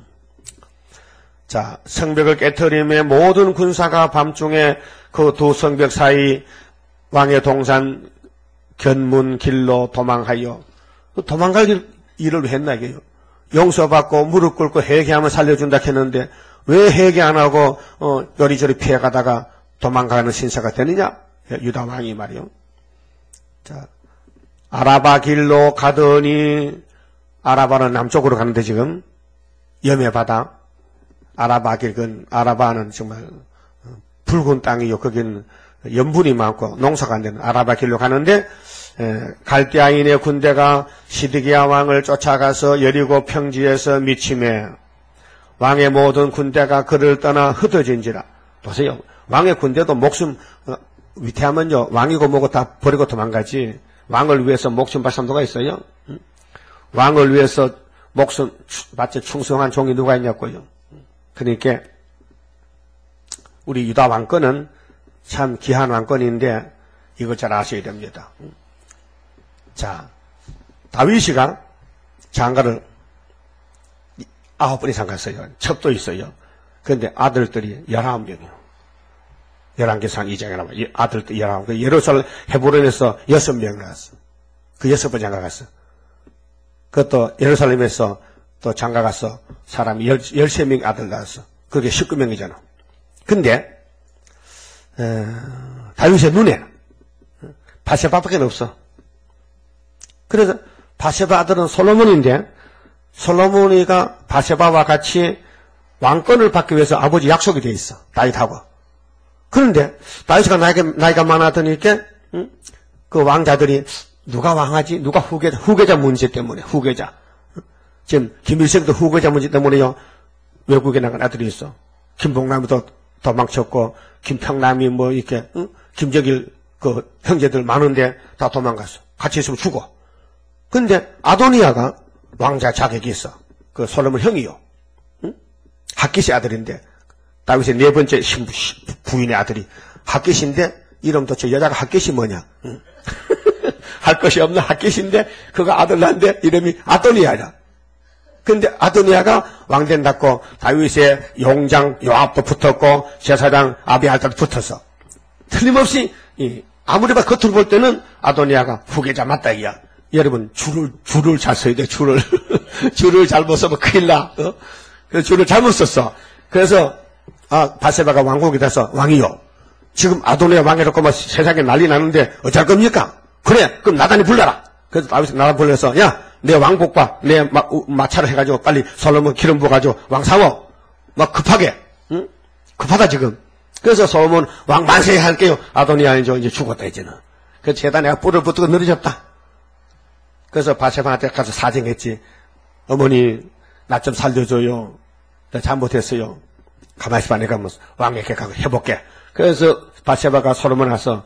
자, 성벽을 깨트리며 모든 군사가 밤중에 그 두 성벽 사이 왕의 동산 견문 길로 도망하여 도망갈 일을 왜 했나 이게요. 용서받고 무릎 꿇고 회개하면 살려준다 했는데 왜 회개 안 하고 요리조리 피해가다가 도망가는 신사가 되느냐? 유다 왕이 말이요. 자, 아라바 길로 가더니 아라바는 남쪽으로 가는데 지금 염해 바다 아라바 길, 아라바는 정말 붉은 땅이요. 거기는 염분이 많고 농사가 안 되는 아라바 길로 가는데 갈대아인의 군대가 시드기야 왕을 쫓아가서 여리고 평지에서 미치매 왕의 모든 군대가 그를 떠나 흩어진지라. 보세요. 왕의 군대도 목숨 위태하면요. 왕이고 뭐고 다 버리고 도망가지. 왕을 위해서 목숨 바친 누가 있어요? 왕을 위해서 목숨 바쳐 충성한 종이 누가 있냐고요. 그러니까 우리 유다 왕권은 참 귀한 왕권인데 이거 잘 아셔야 됩니다. 자, 다윗이가 장가를 9번이 장갔어요. 첩도 있어요. 그런데 아들들이 19명이요. 11개상 2장에 나와 아들들 19명. 예루살렘 헤브론에서 6명 나왔어. 그 6번 장가 갔어. 그것도 예루살렘에서 또 장가 가서 사람이 13명 아들 낳았어. 그게 19명이잖아. 근데, 다윗의 눈에 바세바밖에 없어. 그래서 바세바 아들은 솔로몬인데, 솔로몬이가 바세바와 같이 왕권을 받기 위해서 아버지 약속이 돼 있어. 다윗하고. 그런데, 다윗이가 나이가 많아지니까, 그 왕자들이 누가 왕하지? 누가 후계자 문제 때문에, 후계자. 지금 김일성도 후계자 문제 때문에요. 외국에 나간 아들이 있어. 김봉남도 도망쳤고 김평남이 뭐 이렇게 김정일 그 형제들 많은데 다 도망갔어. 같이 있으면 죽어. 근데 아도니아가 왕자 자격이 있어. 그 솔로몬 형이요. 핫깃의 아들인데 다윗의 4번째 부인의 아들이 핫깃인데 이름 도대체 여자가 핫깃이 뭐냐? 할 것이 없는 핫깃인데 그가 아들 낳는데 이름이 아도니아야. 근데 아도니아가 왕 된다고 다윗의 용장 요압도 붙었고 제사장 아비아달도 붙었어. 틀림없이 아무리 봐 겉으로 볼 때는 아도니아가 후계자 맞다 이야. 여러분 줄을 잘 써야 돼. 줄을 잘못 써면 큰일 나. 그래서 줄을 잘못 썼어. 그래서 바세바가 왕국이 돼서 왕이요. 지금 아도니아 왕이라고 막 세상에 난리 나는데 어쩔 겁니까? 그래 그럼 나단이 불러라. 그래서 다윗이 나단 불러서 야 내 왕복과 내 마차를 해가지고 빨리 솔로몬 기름 부어가지고 왕 사워. 막 급하게. 응? 급하다 지금. 그래서 솔로몬 왕 만세 할게요. 아도니아 이제 죽었다 이제는. 그래서 제단에 뿔을 붙들고 늘어졌다. 그래서 바세바한테 가서 사정했지. 어머니 나 좀 살려줘요. 나 잘못했어요. 가만히 있어봐. 내가 뭐 왕에게 가고 해볼게. 그래서 바세바가 솔로몬 와서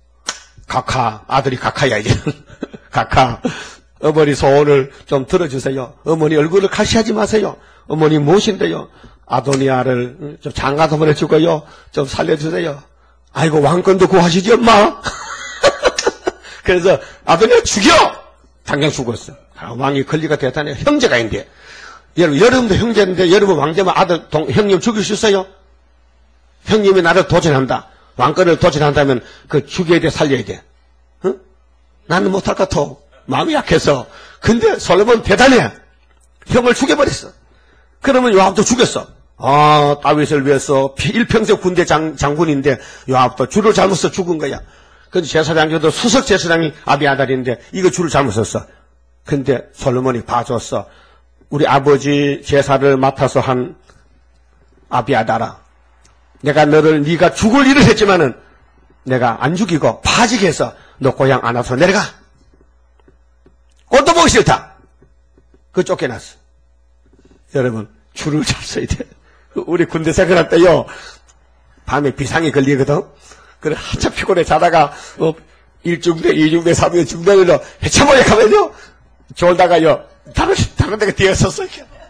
각하 아들이 각하야 이제. 각하 어머니 소원을 좀 들어주세요. 어머니 얼굴을 가시하지 마세요. 어머니 무엇인데요? 아도니아를 좀 장가도 보내주고요. 좀 살려주세요. 아이고, 왕권도 구하시지, 엄마? 그래서 아버지가 죽여! 당장 죽었어. 왕이 권리가 대단해. 형제가 있는데. 여러분도 형제인데, 여러분 왕자면 아들, 형님 죽일 수 있어요? 형님이 나를 도전한다. 왕권을 도전한다면, 죽여야 돼, 살려야 돼. 응? 나는 못할 것 같아. 마음이 약해서. 근데 솔로몬 대단해. 형을 죽여버렸어. 그러면 요압도 죽였어. 다윗을 위해서 일평생 군대 장군인데 요압도 줄을 잘못 써 죽은 거야. 근데 제사장도 수석 제사장이 아비아달인데 이거 줄을 잘못 썼어. 근데 솔로몬이 봐줬어. 우리 아버지 제사를 맡아서 한 아비아달아. 내가 네가 죽을 일을 했지만은 내가 안 죽이고 파지게 해서 너 고향 안 와서 내려가. 꽃도 보기 싫다. 쫓겨났어. 여러분, 줄을 잘 서야 돼. 우리 군대 생활할 때요, 밤에 비상이 걸리거든? 그래, 한참 피곤해 자다가, 1중대, 2중대, 3중대, 중대로 해쳐버려 가면요, 졸다가요, 다른 데가 뛰어섰어.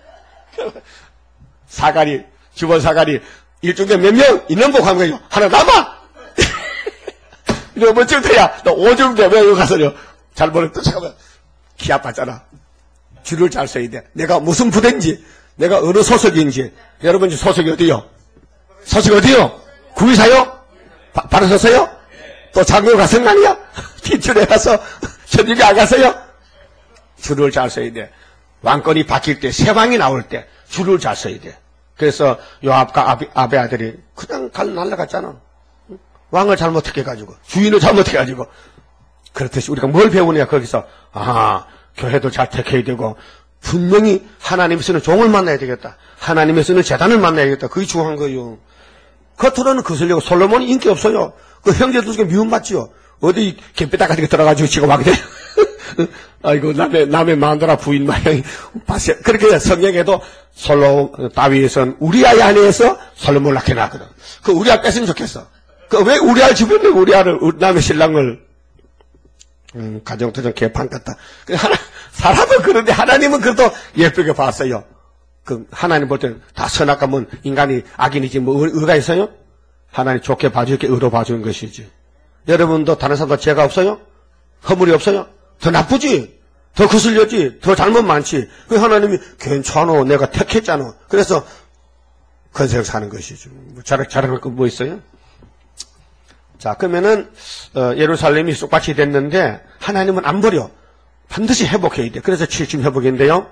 사가리, 주번 사가리, 1중대 몇 명? 있는 복 하는 거요. 하나 남아! 너 몇 중대야? 너 5중대 왜 여기 가서요? 잘 모르겠다. 잠깐만. 기 아팠잖아. 줄을 잘 서야 돼. 내가 무슨 부대인지, 내가 어느 소속인지. 여러분 소속이 어디요? 소속이 어디요? 구의사요? 바로 섰어요? 또 장교 가선 아니야? 뒷줄에 가서 현직에 안 갔어요? 줄을 잘 서야 돼. 왕권이 바뀔 때, 새 왕이 나올 때 줄을 잘 서야 돼. 그래서 요압과 아베 아들이 그냥 날라갔잖아. 왕을 잘못해 가지고, 주인을 잘못해 가지고. 그렇듯이 우리가 뭘 배우냐 거기서 교회도 잘 택해야 되고 분명히 하나님에서는 종을 만나야 되겠다. 하나님에서는 재단을 만나야겠다. 그게 중요한 거예요. 겉으로는 거슬리고 솔로몬이 인기 없어요. 그 형제들 중에 미움받지요. 어디 갯배다 같은 게 들어가지고 지금 와게 돼요. 아이고 남의 마누라 부인 마냥이 봤어요. 그렇게 성경에도 다윗은 우리아의 아내에서 솔로몬을 낳게놨거든. 그 우리아 뺐으면 좋겠어. 그 왜 우리아 주변에 우리아를 남의 신랑을 가정투정 개판 같다. 사람은 그런데 하나님은 그래도 예쁘게 봤어요. 하나님 볼 때는 다 선악하면 인간이 악인이지 뭐 의가 있어요? 하나님 좋게 봐주게 의로 봐주는 것이지. 여러분도 다른 사람도 죄가 없어요? 허물이 없어요? 더 나쁘지? 더 거슬렸지? 더 잘못 많지? 그 하나님이 괜찮아. 내가 택했잖아. 그래서 건생 사는 것이죠. 잘할 거 뭐 있어요? 자, 그러면은, 예루살렘이 쑥밭이 됐는데, 하나님은 안 버려. 반드시 회복해야 돼. 그래서 7층 회복인데요.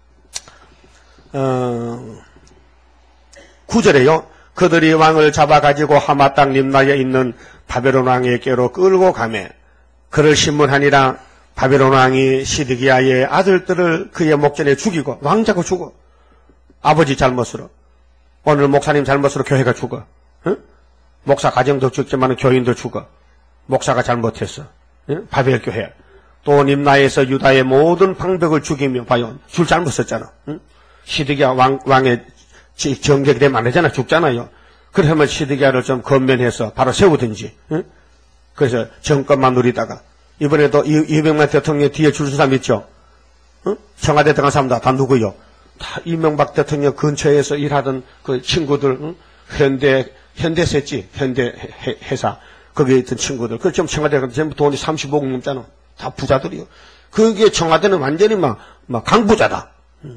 9절에요. 그들이 왕을 잡아가지고 하마 땅 림나에 있는 바벨론 왕에게로 끌고 가매. 그를 신문하니라. 바벨론 왕이 시드기야의 아들들을 그의 목전에 죽이고, 왕자고 죽어. 아버지 잘못으로. 오늘 목사님 잘못으로 교회가 죽어. 응? 목사 가정도 죽지만 교인도 죽어. 목사가 잘못했어. 응? 바벨 교회. 또 림나에서 유다의 모든 방백을 죽이며 봐요. 줄 잘못 썼잖아. 응? 시드기야 왕의 정격이 되면 안 되잖아. 죽잖아요. 그러면 시드기야를 좀 건면해서 바로 세우든지. 응? 그래서 정권만 누리다가 이번에도 이명박 대통령 뒤에 줄 선 사람 있죠. 응? 청와대 들어간 사람 다 누구요? 다 이명박 대통령 근처에서 일하던 그 친구들. 응? 현대세지, 현대 회사, 거기에 있던 친구들. 그 좀 청와대 가서 전부 돈이 35억 넘잖아. 다 부자들이요. 그게 청와대는 완전히 막 강부자다.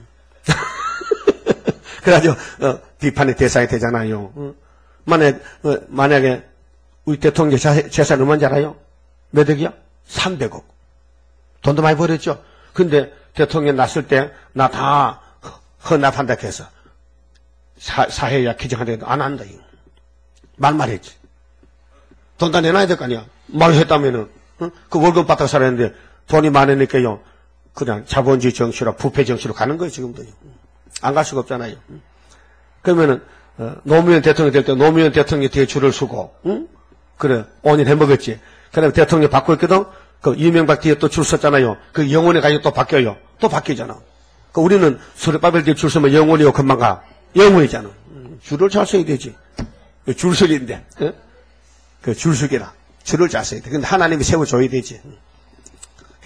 그래가지고, 비판의 대상이 되잖아요. 만약에, 우리 대통령 재산 얼마인지 알아요? 몇 억이야? 300억. 돈도 많이 벌었죠? 근데 대통령 났을 때, 나 다 헌납한다 해서, 사회야 기증하는데도 안 한다, 이거. 말했지. 돈 다 내놔야 될 거 아니야. 말했다면은, 응? 그 월급 받다가 살았는데 돈이 많으니까요. 그냥 자본주의 정치로, 부패 정치로 가는 거예요, 지금도. 안 갈 수가 없잖아요. 그러면은, 노무현 대통령 될 때 노무현 대통령 뒤에 줄을 서고, 응? 그래, 5년 해먹었지. 그 다음에 대통령 바꿨거든? 그 이명박 뒤에 또 줄 섰잖아요. 그 영원히 가지고 또 바뀌어요. 또 바뀌잖아. 그 우리는 수레바벨 뒤에 줄 서면 영원히요, 금방 가. 영원이잖아. 줄을 잘 서야 되지. 줄서기인데, 그 줄서기라. 줄을 잘 서야 돼. 근데 하나님이 세워줘야 되지.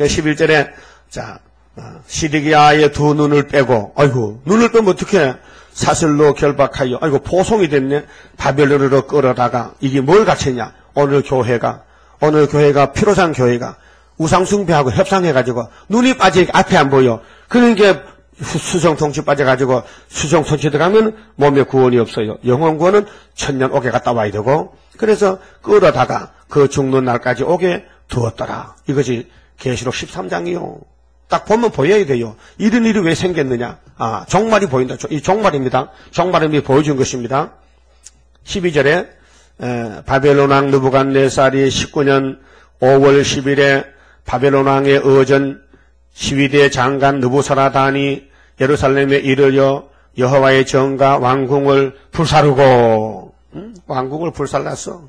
11절에, 자, 시드기야의 두 눈을 빼고, 아이고, 눈을 빼면 어떡해. 사슬로 결박하여, 아이고, 포송이 됐네. 바벨론으로 끌어다가, 이게 뭘 갖췄냐? 오늘 교회가, 피로산 교회가 우상숭배하고 협상해가지고, 눈이 빠지게 앞에 안 보여. 그러니까 수성통치 빠져가지고, 수성통치 들어가면 몸에 구원이 없어요. 영원 구원은 천년 오게 갔다 와야 되고, 그래서 끌어다가 그 죽는 날까지 오게 두었더라. 이것이 계시록 13장이요. 딱 보면 보여야 돼요. 이런 일이 왜 생겼느냐? 종말이 보인다. 이 종말입니다. 종말이 보여준 것입니다. 12절에 바벨론 왕 느부갓네살이 19년 5월 10일에 바벨론 왕의 어전 12대 장관 느부사라단이 예루살렘에 이르러 여호와의 전과 왕궁을 불사르고, 왕궁을 불살랐어.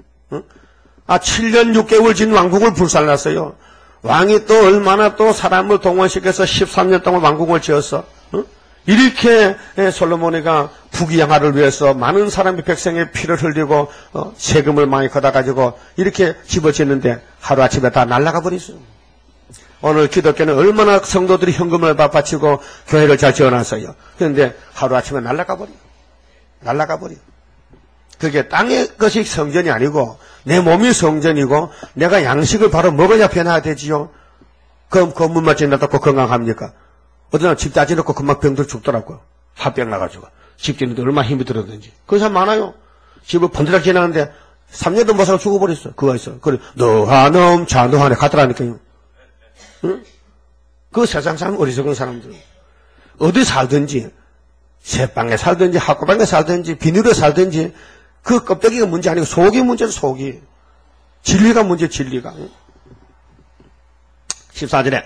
7년 6개월 진 왕궁을 불살랐어요. 왕이 또 얼마나 또 사람을 동원시켜서 13년 동안 왕궁을 지었어. 이렇게 솔로몬이가 부귀양하를 위해서 많은 사람이 백성의 피를 흘리고 세금을 많이 걷어가지고 이렇게 집어지는데 하루아침에 다 날아가 버렸어요. 오늘 기독교는 얼마나 성도들이 현금을 바치고 교회를 잘 지어놨어요. 그런데 하루아침에 날아가 버려. 그게 땅의 것이 성전이 아니고 내 몸이 성전이고 내가 양식을 바로 먹어야 변화가 되지요. 그럼 건물만 지나놓고 건강합니까? 어떤 사람 집 다 지놓고 금방 병들 죽더라고요. 화병 나가지고. 집 짓는데 얼마나 힘이 들었는지. 그런 사람 많아요. 집을 번지락 지나는데 3년도 못 살고 죽어버렸어. 그거 있어. 그래, 너하놈, 자너하네 가더라니까요. 응? 그 세상 사람 어리석은 사람들. 어디 살든지, 새방에 살든지, 학교방에 살든지, 비닐에 살든지, 그 껍데기가 문제 아니고 속이 문제죠, 속이. 진리가 문제, 진리가. 14절에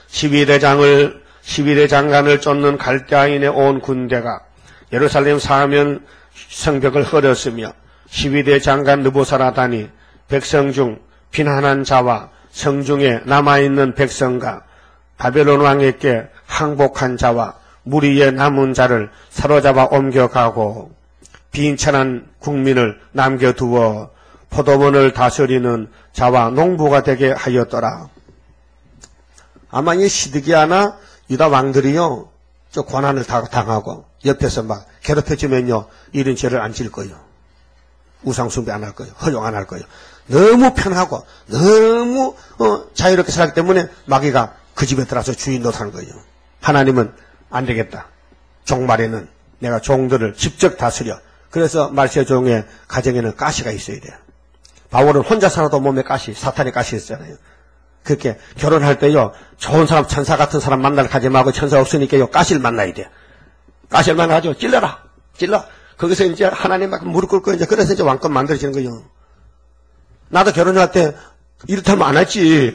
12대 장관을 쫓는 갈대아인의 온 군대가 예루살렘 사면 성벽을 헐었으며 12대 장관 느부사라단이 백성 중 빈한한 자와 성중에 남아있는 백성과 바벨론 왕에게 항복한 자와 무리에 남은 자를 사로잡아 옮겨가고 빈천한 국민을 남겨두어 포도원을 다스리는 자와 농부가 되게 하였더라. 아마 이 시드기야나 유다 왕들이요, 저 고난을 당하고 옆에서 막 괴롭혀주면요, 이런 죄를 안 질 거예요. 우상숭배 안 할 거예요. 허용 안 할 거예요. 너무 편하고 너무 자유롭게 살기 때문에 마귀가 그 집에 들어가서 주인 노릇하는 거예요. 하나님은 안 되겠다. 종말에는 내가 종들을 직접 다스려. 그래서 말세 종의 가정에는 가시가 있어야 돼요. 바울은 혼자 살아도 몸에 가시, 사탄의 가시 있잖아요. 그렇게 결혼할 때요, 좋은 사람, 천사 같은 사람 만날 가지 말고 천사 없으니까요, 가시를 만나야 돼. 가시를 만나가지고 찔러. 거기서 이제 하나님한테 무릎 꿇고 이제 그래서 이제 왕권 만들어지는 거예요. 나도 결혼할 때 이렇다면 안 했지.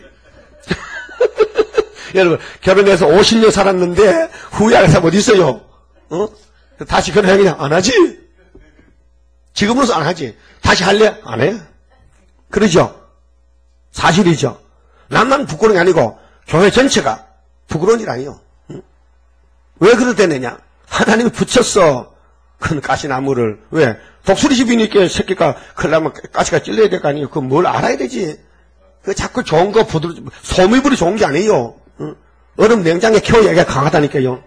여러분, 결혼해서 50년 살았는데 후회할 사람 어디 있어요? 다시 결혼해 그냥 안 하지? 지금으로서 안 하지. 다시 할래? 안 해. 그러죠? 사실이죠. 남만 부끄러운 게 아니고 교회 전체가 부끄러운 일 아니에요. 왜 그러대느냐? 하나님이 붙였어. 큰 가시나무를. 왜? 독수리 집이니까 새끼가 클라면 가시가 찔러야 될 거 아니에요. 그거 뭘 알아야 되지. 그 자꾸 좋은 거 소미불이 좋은 게 아니에요. 얼음 냉장에 키워야 강하다니까요.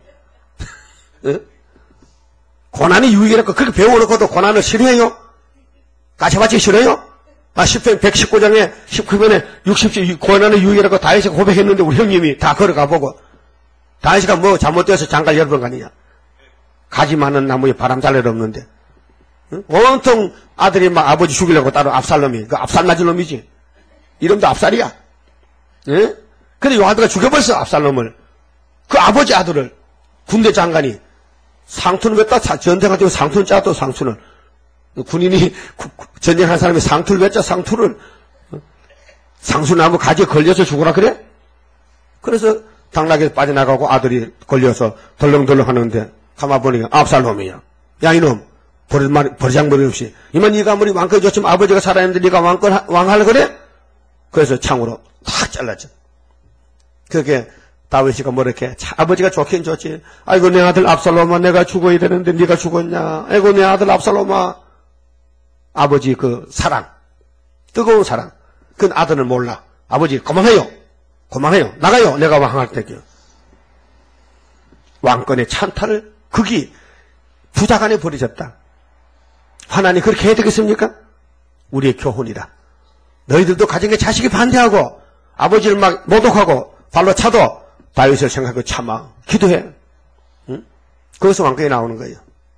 고난이 유익이라고 그렇게 배워놓고도 고난을 싫어해요? 가시밭이 싫어요? 10편 119장에 19편에 60절 고난의 유익이라고 다윗이 고백했는데 우리 형님이 다 걸어가 보고 다윗이가 뭐 잘못돼서 장갈 여러 번 가느냐. 가지 많은 나무에 바람 잘 일 없는데 온통 아들이 막 아버지 죽이려고 따로 압살롬이 그 압살 맞은 놈이지. 이름도 압살이야. 예? 근데 요 아들가 죽여버렸어 압살롬을. 그 아버지 아들을 군대 장관이 상투는 왜 딱 전쟁하지고 상투는 짜도 상투는 군인이 전쟁한 사람이 상투를 왜 짜 상투를 상수나무 가지에 걸려서 죽으라 그래? 그래서 당나귀에 빠져나가고 아들이 걸려서 덜렁덜렁 하는데 가만 보니까 압살롬이야. 야 이놈 버리장머리 없이 이만 네가 아무리 왕권이 줬지만 아버지가 살아있는데 네가 왕하려 그래? 그래서 창으로 탁 잘랐죠. 그렇게 다윗이가 뭐 이렇게 아버지가 좋긴 좋지. 아이고 내 아들 압살롬아 내가 죽어야 되는데 네가 죽었냐. 아이고 내 아들 압살롬아. 아버지 그 사랑 뜨거운 사랑. 그건 아들은 몰라. 아버지 그만해요. 나가요. 내가 왕할 때요. 왕권의 찬탈을 극이 부자간에 버려졌다. 하나님 그렇게 해야 되겠습니까? 우리의 교훈이다. 너희들도 가정에 자식이 반대하고 아버지를 막 모독하고 발로 차도 다윗을 생각하고 참아 기도해. 응? 거기서 왕권이 나오는 거예요.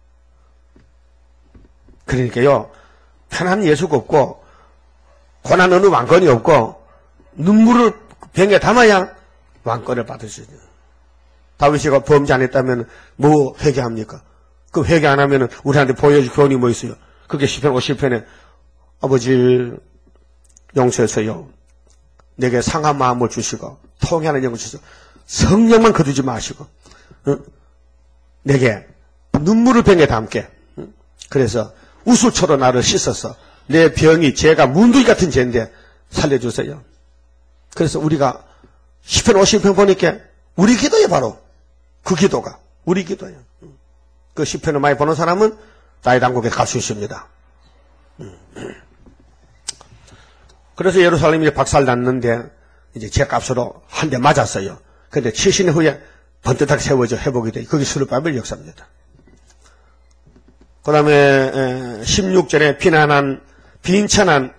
그러니까요, 편한 예수가 없고 고난 어느 왕권이 없고 눈물을 병에 담아야 왕권을 받을 수 있어요. 다윗이가 범죄 안 했다면 뭐 회개합니까? 그 회개 안 하면 우리한테 보여줄 교훈이 뭐 있어요? 그게 시편 50편에 아버지 용서해서요, 내게 상한 마음을 주시고 통회하는 영을 주시고 성령만 거두지 마시고, 응? 내게 눈물을 병에 담게, 응? 그래서 우술초로 나를 씻어서 내 병이 죄가 문두기 같은 죄인데 살려주세요. 그래서 우리가 시편 50편 보니까 우리 기도에 바로 그 기도가 우리 기도예요. 그 시편을 많이 보는 사람은 다윗 왕국에 갈 수 있습니다. 그래서 예루살렘이 박살났는데 이제 죄값으로 한 대 맞았어요. 근데 70년 후에 번듯하게 세워져 회복이 돼. 그게 스룹바벨 역사입니다. 그 다음에 16절에 빈천한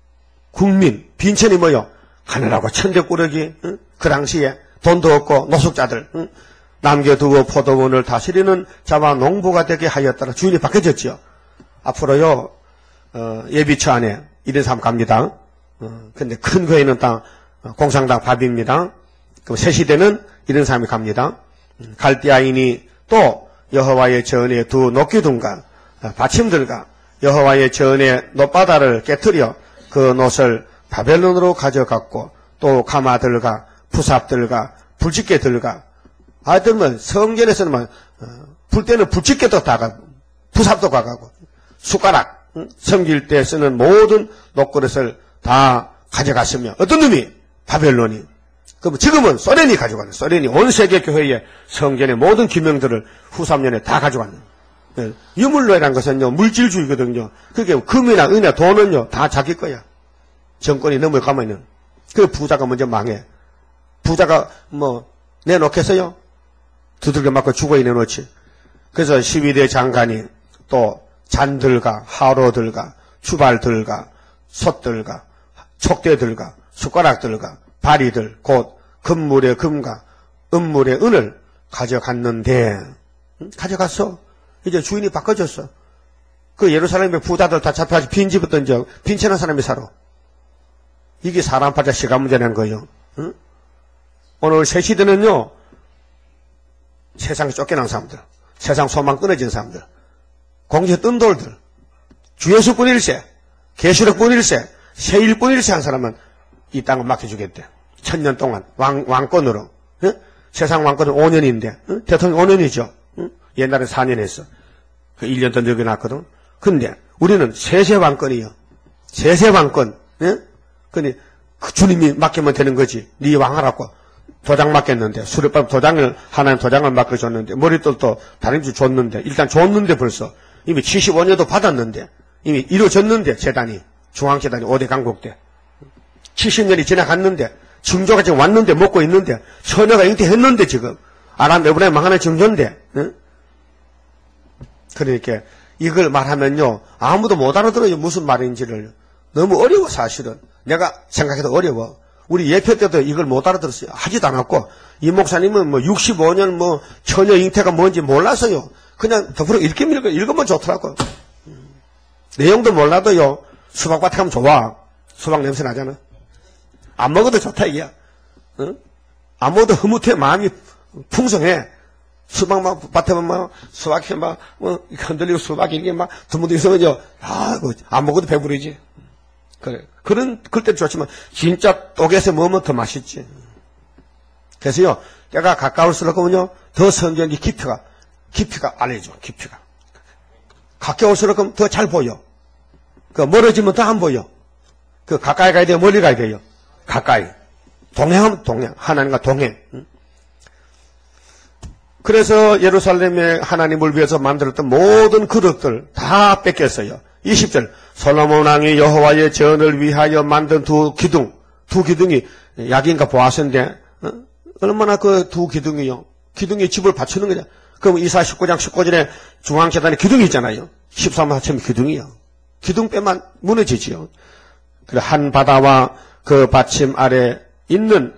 국민, 빈천이 뭐요? 하늘하고 천대꾸러기, 응? 그 당시에 돈도 없고 노숙자들, 응? 남겨두고 포도원을 다스리는 자와 농부가 되게 하였다라. 주인이 바뀌어졌죠. 앞으로요, 예비처 안에 이런 사람 갑니다. 근데 큰 교회는 땅, 공상당 밥입니다. 그럼 새 시대는 이런 사람이 갑니다. 갈대아인이 또 여호와의 전에 두 녹기둥과 받침들과 여호와의 전에 놋바다를 깨뜨려 그 놋을 바벨론으로 가져갔고 또 가마들과 부삽들과 불집게들과 하여튼 성전에서는 불 때는 불집게도 다 가고 부삽도 가고 숟가락 섬길 때 쓰는 모든 녹그릇을 다 가져갔으며 어떤 놈이? 바벨론이. 그럼 지금은 소련이 가져가는, 소련이 온 세계 교회의 성전의 모든 기명들을 후 3년에 다 가져가는. 유물로이라는 것은요, 물질주의거든요. 그게 금이나 은이나 돈은요, 다 자기 거야. 정권이 넘어가면은. 그 부자가 먼저 망해. 부자가 내놓겠어요? 두들겨 맞고 죽어 내놓지. 그래서 12대 장관이 또 잔들과 하로들과 추발들과 솥들과 촉대들과 숟가락들과 바리들 곧 금물의 금과 은물의 은을 가져갔는데, 가져갔어. 이제 주인이 바꿔줬어. 그 예루살렘의 부자들 다 잡혀가지고 빈집었던 빈천한 사람이 살아. 이게 사람 팔자 시간 문제라는 거예요. 응? 오늘 새 시대는요, 세상에 쫓겨난 사람들, 세상 소망 끊어진 사람들, 공지에 뜬 돌들, 주예수뿐일세, 계시록뿐일세, 세일뿐일세 한 사람은 이 땅을 맡겨주겠대. 1000년 동안 왕권으로. 응? 세상 왕권은 5년인데 응? 대통령 5년이죠. 응? 옛날에 4년 했어. 1년 더 늘겨놨거든. 근데 우리는 세세 왕권이요. 세세 왕권. 응? 근데 그 주님이 맡기면 되는 거지. 네 왕하라고 도장 맡겼는데 수렵밥 도장을 하나님 도장을 맡겨줬는데 머리털도 다른 주 줬는데 일단 줬는데 벌써 이미 75년도 받았는데 이미 이루어졌는데 재단이 중앙재단이 5대 강국대 70년이 지나갔는데 증조가 지금 왔는데 먹고 있는데 처녀가 잉태했는데 지금 아람 내분에 망하는 증조인데 응? 그러니까 이걸 말하면요 아무도 못 알아들어요. 무슨 말인지를. 너무 어려워. 사실은 내가 생각해도 어려워. 우리 예표 때도 이걸 못 알아들었어요. 하지도 않았고 이 목사님은 65년 처녀 잉태가 뭔지 몰랐어요. 그냥 더불어 읽으면 좋더라고. 내용도 몰라도요 수박밭에 가면 좋아. 수박 냄새 나잖아. 안 먹어도 좋다 이게. 응? 안 먹어도 흐뭇해. 마음이 풍성해. 수박 밭에 보면 수박이 흔들리고 수박이 이게 드문드 있으면요 안 먹어도 배부르지. 그래. 그럴 때 좋지만 진짜 똑에서 먹으면 더 맛있지. 그래서요 때가 가까울수록은요 더 성경의 깊이가 알려줘. 깊이가 가까울수록 더 잘 보여. 그 멀어지면 더 안 보여. 그 가까이 가야 돼요, 멀리 가야 돼요? 가까이. 동행하면 동행. 하나님과 동행. 그래서 예루살렘에 하나님을 위해서 만들었던 모든 그릇들 다 뺏겼어요. 20절 솔로몬 왕이 여호와의 전을 위하여 만든 두 기둥이 약인가 보아스인데 얼마나 그 두 기둥이요. 기둥이 집을 받치는 거냐. 그럼 이사 19장 19절에 중앙재단에 기둥이 있잖아요. 13만 4천 기둥이요. 기둥 빼만 무너지지요. 그래 한 바다와 그 받침 아래 있는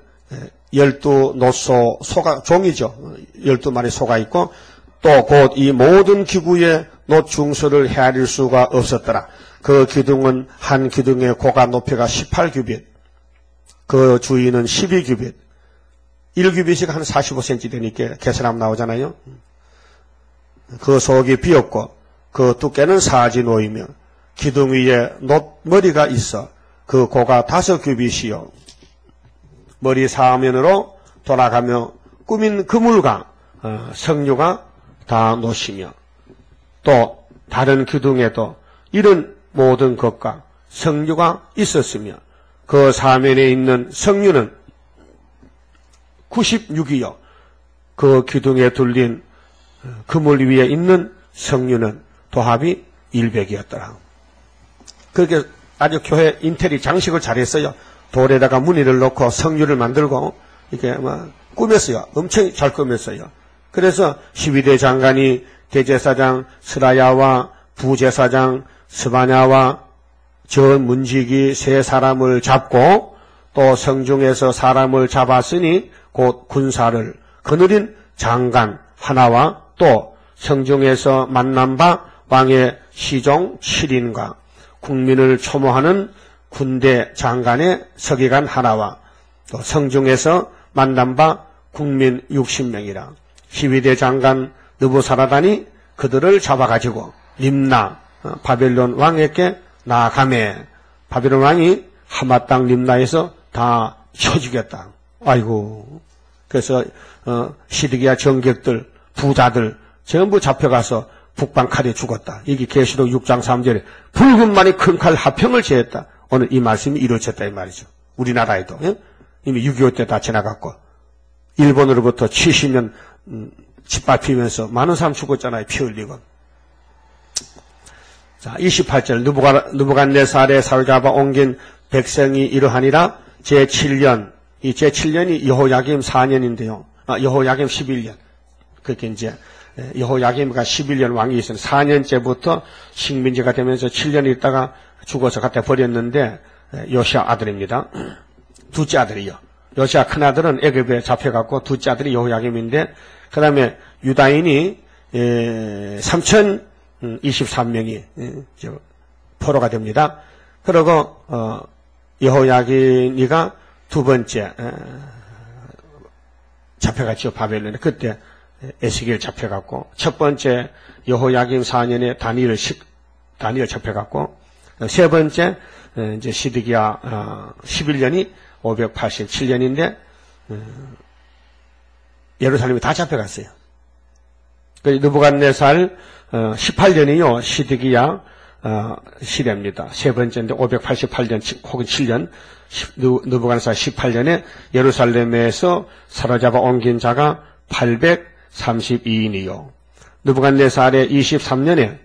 12노소 소가 종이죠. 12마리 소가 있고 또 곧 이 모든 기구의 노중서를 헤아릴 수가 없었더라. 그 기둥은 한 기둥의 고가 높이가 18규빗, 그 주위는 12규빗, 1규빗이 한 45cm 되니까 계산하면 나오잖아요. 그 속이 비었고 그 두께는 사지 놓이며 기둥 위에 놋머리가 있어 그 고가 5규빗이요. 머리 사면으로 돌아가며 꾸민 그물과 석류가 다 놓시며 또 다른 기둥에도 이런 모든 것과 석류가 있었으며 그 사면에 있는 석류는 96이요. 그 기둥에 둘린 그물 위에 있는 석류는 도합이 100이었더라. 그렇게 아주 교회 인테리 장식을 잘했어요. 돌에다가 무늬를 넣고 석류를 만들고 이렇게 꾸몄어요. 엄청 잘 꾸몄어요. 그래서 12대 장관이 대제사장 스라야와 부제사장 스바냐와 전 문지기 세 사람을 잡고 또 성중에서 사람을 잡았으니 곧 군사를 거느린 장관 하나와 또 성중에서 만난 바 왕의 시종 7인과 국민을 초모하는 군대 장관의 서기관 하나와 또 성중에서 만난 바 국민 60명이라 12대 장관 느부사라단이 그들을 잡아가지고 림나 바벨론 왕에게 나아가매 바벨론 왕이 하마 땅 림나에서 다 쳐주겠다. 아이고 그래서 시드기야 정객들 부자들 전부 잡혀가서 북방칼에 죽었다. 이게 계시록 6장 3절에 붉은 말이 큰 칼 하평을 제했다. 오늘 이 말씀이 이루어졌다 이 말이죠. 우리나라에도 이미 6.25 때 다 지나갔고 일본으로부터 70년 짓밟히면서 많은 사람 죽었잖아요. 피 흘리고. 자 28절 느부갓네살에 사로잡아 옮긴 백성이 이러하니라 제7년 이 제7년이 여호야김 4년인데요. 여호야김 11년 그렇게 이제 여호야김가 11년 왕이 있어요. 4년째부터 식민지가 되면서 7년 있다가 죽어서 갖다 버렸는데 요시아 아들입니다. 둘째 아들이요. 요시아 큰아들은 애굽에 잡혀갖고 둘째 아들이 여호야김인데 그 다음에 유다인이 3023명이 포로가 됩니다. 그리고 여호야김이가 두 번째 잡혀갔죠. 바벨론에. 그때 에스겔 잡혀갔고 첫 번째 여호야김 4년에 다니엘 잡혀갔고 세 번째 이제 시드기야 11년이 587년인데 예루살렘이 다 잡혀갔어요. 그 느부갓네살 18년이요 시드기야 시대입니다. 세 번째인데 588년 혹은 7년 느부갓네살 18년에 예루살렘에서 사로잡아 옮긴 자가 832인이요. 느부갓네살의 23년이면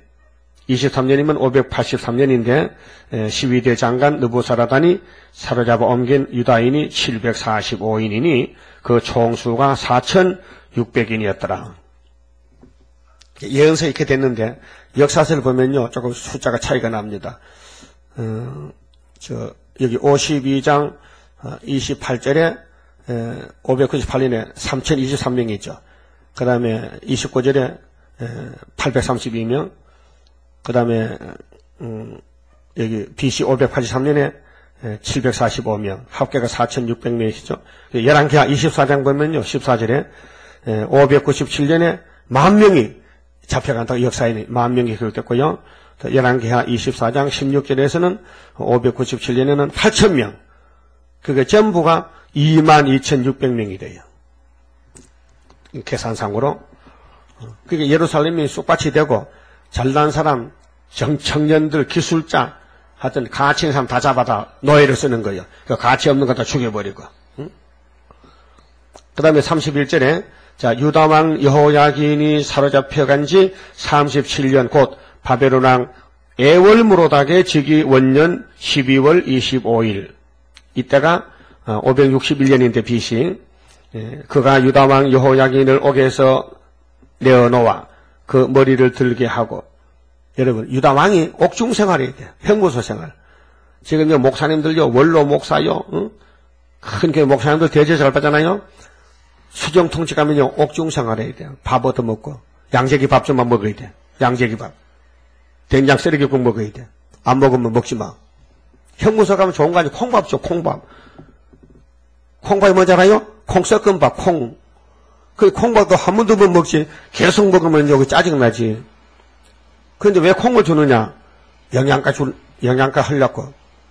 583년인데 12대 장관 느부사라단이 사로잡아 옮긴 유다인이 745인이니 그 총수가 4600인이었더라. 예언서 이렇게 됐는데 역사서를 보면요 조금 숫자가 차이가 납니다. 여기 52장 28절에 598년에 3023명이죠. 그 다음에 29절에 832명, 그 다음에 여기 BC 583년에 745명, 합계가 4600명이시죠. 열왕기하 24장 보면요, 14절에 597년에 10,000명이 잡혀간다고 역사인이 10,000명이 기록됐고요. 열왕기하 24장 16절에서는 597년에는 8,000명, 그게 전부가 22,600명이 돼요. 계산상으로. 그게 예루살렘이 쑥밭이 되고 잘난 사람, 청년들, 기술자, 하여튼 가치 있는 사람 다 잡아다 노예를 쓰는 거예요. 그 가치 없는 거 다 죽여버리고. 그 다음에 31절에 자 유다왕 여호야긴이 사로잡혀간 지 37년 곧 바벨론 왕 에월무로닥의 즉위 원년 12월 25일 이때가 561년인데 BC 그가 유다왕 여호야긴을 옥에서 내어놓아 그 머리를 들게 하고. 여러분, 유다 왕이 옥중 생활해야 돼요. 형무소 생활. 지금 목사님들요, 원로 목사요, 응? 큰 교회 목사님들 대제사를 받잖아요. 수정통치 가면요, 옥중 생활해야 돼요. 밥 얻어먹고. 양재기 밥 좀만 먹어야 돼. 양재기 밥. 된장 쓰레기국 먹어야 돼. 안 먹으면 먹지 마. 형무소 가면 좋은 거 아니에요. 콩밥 줘, 콩밥. 콩밥이 뭔지 알아요? 콩 섞은 밥, 콩. 그 콩밥도 한 번도 못 먹지. 계속 먹으면 여기 짜증나지. 그런데 왜 콩을 주느냐? 영양가 하려고.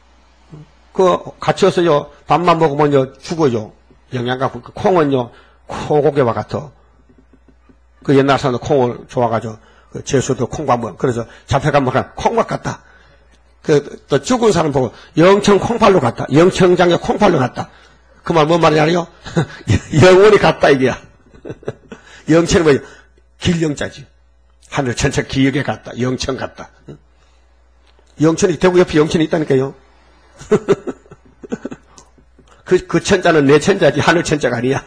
갇혀서요, 밥만 먹으면요, 죽어요. 영양가, 콩은요, 코고개와 같아. 옛날 사람들 콩을 좋아가지고, 제수도 콩밥 먹어. 그래서 잡혀가면 콩밥 같다. 또 죽은 사람 보고, 영청 콩팔로 갔다. 영청장에 콩팔로 갔다. 그 말 뭔 말인지 알아요? 영원히 갔다, 이게야. 영청은 뭐예요? 길영자지. 하늘 천천 기역에 갔다. 영청 갔다. 영천이, 대구 옆에 영천이 있다니까요. 그 천자는 내 천자지, 하늘 천자가 아니야.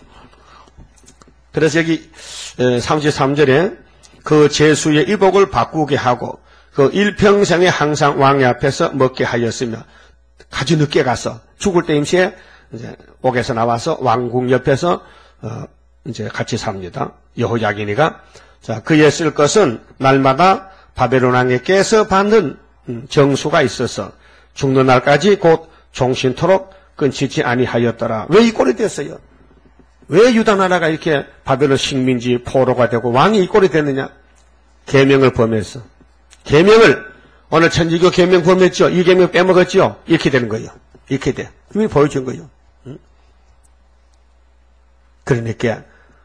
그래서 여기 33절에 그 제수의 이복을 바꾸게 하고 그 일평생에 항상 왕의 앞에서 먹게 하였으며 아주 늦게 가서 죽을 때 임시에 이제 옥에서 나와서 왕궁 옆에서 이제 같이 삽니다. 여호야긴이가. 자, 그에 쓸 것은 날마다 바벨론 왕에게서 받는 정수가 있어서 죽는 날까지 곧 종신토록 끊지지 아니하였더라. 왜 이 꼴이 됐어요? 왜 유다 나라가 이렇게 바벨론 식민지 포로가 되고 왕이 이 꼴이 됐느냐? 계명을 범해서. 계명을 오늘 천지교 계명 범했죠. 이 계명 빼먹었죠. 이렇게 되는 거예요. 이렇게 돼. 이미 보여준 거예요. 그러니까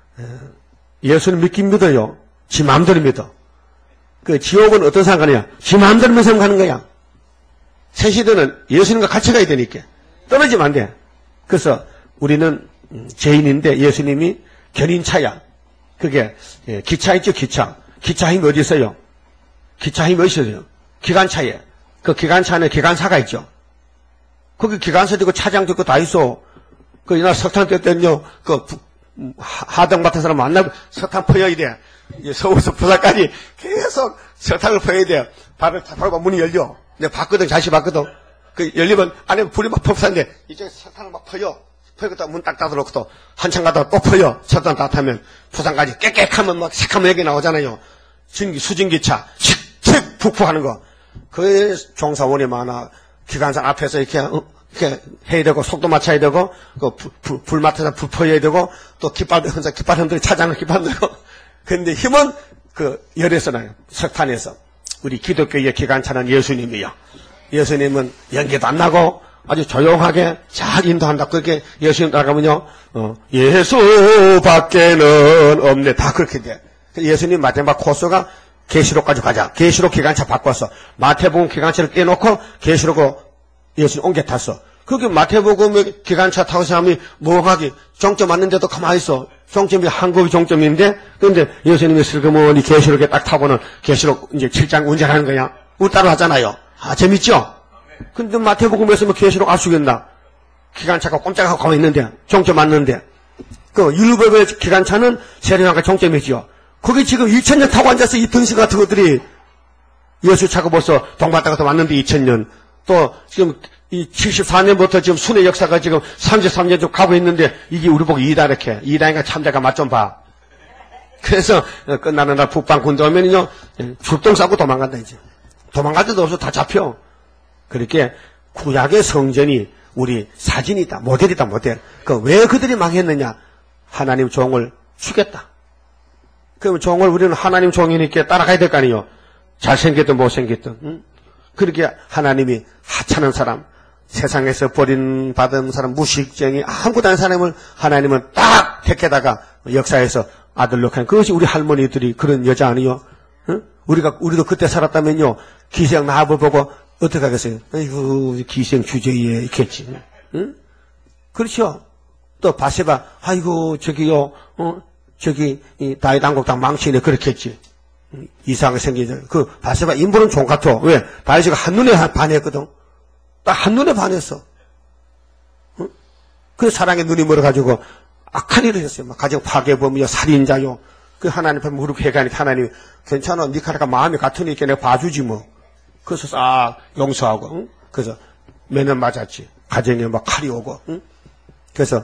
예수는 믿긴 믿어요. 지 마음대로 믿어. 그 지옥은 어떤 상관이야? 지 마음대로 생각하는 거야. 새 시대는 예수님과 같이 가야 되니까 떨어지면 안 돼. 그래서 우리는 죄인인데 예수님이 견인차야. 그게 기차 있죠, 기차. 기차 힘이 어디 있어요? 기차 힘이 어디 있어요? 기관차에. 그 기관차 안에 기관사가 있죠. 거기 기관사도 있고 차장도 있고 다 있어. 그 이날 석탄 때는요, 하등밭에 사람 만나고 석탄 퍼야 돼. 서울에서 부산까지 계속 석탄을 퍼야 돼. 발을 다 밟아 문이 열려. 내가 봤거든, 자시 봤거든. 열리면 안에 불이 막 퍽사는데 이쪽에 석탄을 막 퍼요. 퍼고 문 딱 닫아놓고 또 한참 가다가 또 퍼요. 석탄 다 타면 부산까지 깨끗하면 막 새카만 얘기 나오잖아요. 수증기차 칙칙 푹푹 하는 거. 그 종사원이 많아. 기관사 앞에서 이렇게 해야 되고 속도 맞춰야 되고 불 맡아서 불 퍼야 되고 또 깃발 흔들어 차장을 깃발 들고. 근데 힘은 열에서 나요. 석탄에서. 우리 기독교의 기관차는 예수님이요. 예수님은 연기도 안 나고 아주 조용하게 잘 인도한다. 그렇게 예수님 따라가면요, 예수 밖에는 없네. 다 그렇게 돼. 예수님 마지막 코스가 계시록까지 가자. 계시록 기관차 바꿨어. 마태복음 기관차를 떼놓고 계시록으로 예수님 옮겨 탔어. 그게 마태복음 기관차 타고 사람이 멍하게 종점 맞는데도 가만히 있어. 종점이 한국이 종점인데, 그런데 예수님이 슬그머니 계시록에 딱 타고는 계시록 이제 7장 운전하는 거야. 우리 따로 하잖아요. 아, 재밌죠? 근데 마태복음에서 뭐 계시록 알 수 있겠나? 기관차가 꼼짝하고 가만히 있는데, 종점 맞는데. 율법의 기관차는 세례왕과 종점이지요. 거기 지금 2000년 타고 앉아서 이 등신 같은 것들이 예수 차고 벌써 동반다가 왔는데 2000년. 또 지금 이 74년부터 지금 순회 역사가 지금 33년 좀 가고 있는데 이게 우리 보고 이다렇게. 이다인가 참자가 맛 좀 봐. 그래서 끝나는 날 북방 군대 오면요. 출동 싸고 도망간다 이제. 도망갈 데도 없어. 다 잡혀. 그렇게 구약의 성전이 우리 사진이다. 모델이다. 모델. 왜 그들이 망했느냐. 하나님 종을 죽였다. 그럼 종을 우리는 하나님 종이니까 따라가야 될 거 아니에요. 잘생겼든 못생겼든. 응? 그렇게 하나님이 하찮은 사람, 세상에서 버림받은 사람, 무식쟁이, 아무것도 아닌 사람을 하나님은 딱 택해다가 역사에서 아들로 한 그것이 우리 할머니들이 그런 여자 아니요? 응? 우리도 그때 살았다면요, 기생 나합을 보고 어떻게 하겠어요? 아이고, 기생 주제에 있겠지. 응? 그렇죠? 또 바세바, 아이고, 저기요, 저기, 다윗 왕국당 망치네, 그렇겠지. 이상하게 생기죠. 바세바 인물은 종 같아. 왜? 다윗이가 한눈에 반했거든. 딱 한눈에 반했어. 응? 그 사랑의 눈이 멀어가지고 악한 일을 했어요. 막 가정 파괴범이요, 살인자요, 그 하나님 앞에 무릎 회개하니까 하나님이 괜찮아. 니카라가 마음이 같으니까 내가 봐주지 뭐. 그래서 싹 용서하고, 응? 그래서 매년 맞았지. 가정에 막 칼이 오고, 응? 그래서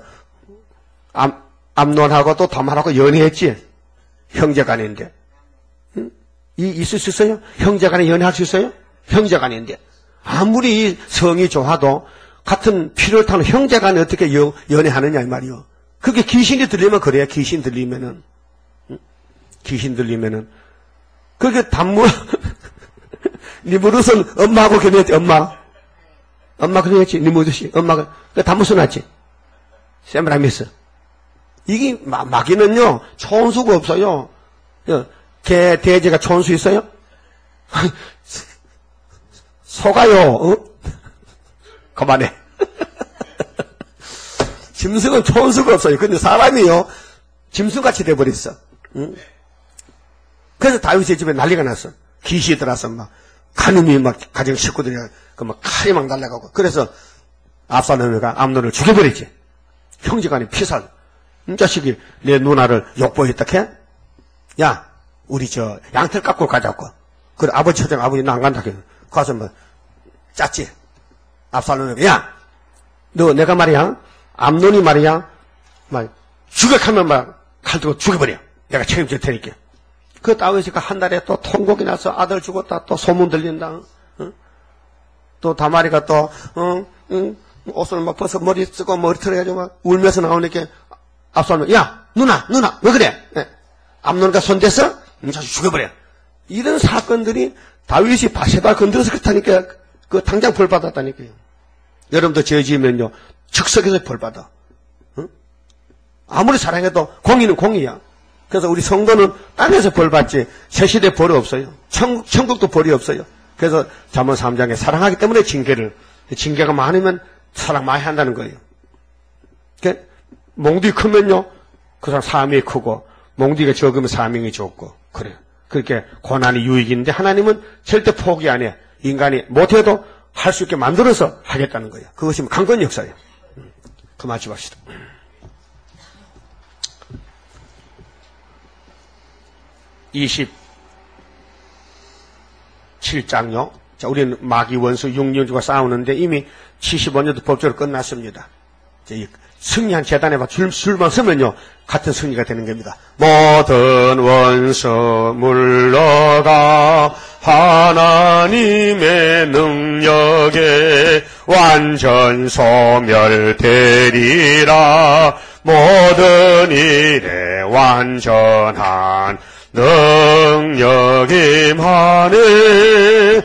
암논하고 또 다말하고 연애했지. 형제간인데. 응? 있을 수 있어요? 형제간에 연애할 수 있어요? 형제간인데. 아무리 성이 좋아도 같은 피를 타는 형제간에 어떻게 연애하느냐 이 말이요. 그게 귀신이 들리면 그래야 귀신 들리면은. 응? 귀신 들리면은. 그게 단물 니 무릇은 엄마하고 결혼했지. 엄마 결혼했지. 니 무릇이 엄마가 단무슨 났지. 세므라미스. 이게 마귀는요 촌수가 없어요. 개 돼지가 촌수 있어요? 속아요. 어? 그만해. 짐승은 촌수가 없어요. 근데 사람이요 짐승같이 돼버렸어. 응? 그래서 다윗의 집에 난리가 났어. 귀신이 들어서 막 간음이 막 가정 식구들이 막 칼이 막 날아가고. 그래서 압살롬이가 암논을 죽여버리지. 형제간에 피살. 이 자식이 내 누나를 욕보했다 캐? 야, 우리 저 양털 깎고 가자고. 그래 아버지 처장 아버지 나 안 간다 캐. 가서 뭐 짰지. 압살롬이 야, 너 내가 말이야 암논이 말이야 막 죽여가면 막 칼 들고 죽여버려. 내가 책임질 테니까. 그 다윗이 한 달에 또 통곡이 나서 아들 죽었다 또 소문 들린다. 응? 또 다말이가 또 옷을 막 벗어 머리 쓰고 머리 틀어가지고 막 울면서 나오니까 압살롬이 야 누나 왜 그래? 네. 암논과 손댔어? 자식 죽여버려. 이런 사건들이 다윗이 바세바 건드려서 그렇다니까 그 당장 벌 받았다니까요. 여러분도 죄 지으면요 즉석에서 벌 받아. 응? 아무리 사랑해도 공의는 공의야. 그래서 우리 성도는 땅에서 벌 받지 새시대 벌이 없어요. 천국도 벌이 없어요. 그래서 잠언 3장에 사랑하기 때문에 징계가 많으면 사랑 많이 한다는 거예요. 그러니까 몽둥이 크면요 그 사람 사명이 크고 몽둥이가 적으면 사명이 적고 그래요. 그렇게 고난이 유익인데 하나님은 절대 포기 안 해. 인간이 못해도 할 수 있게 만들어서 하겠다는 거예요. 그것이 강권 역사예요. 그만 집합시다. 27장요. 자, 우리는 마귀 원수 육륜주가 싸우는데 이미 75년도 법적으로 끝났습니다. 승리한 재단에 줄만 서면요 같은 승리가 되는 겁니다. 모든 원수 물러가 하나님의 능력에 완전 소멸되리라. 모든 일에 완전한 능력이 임하네.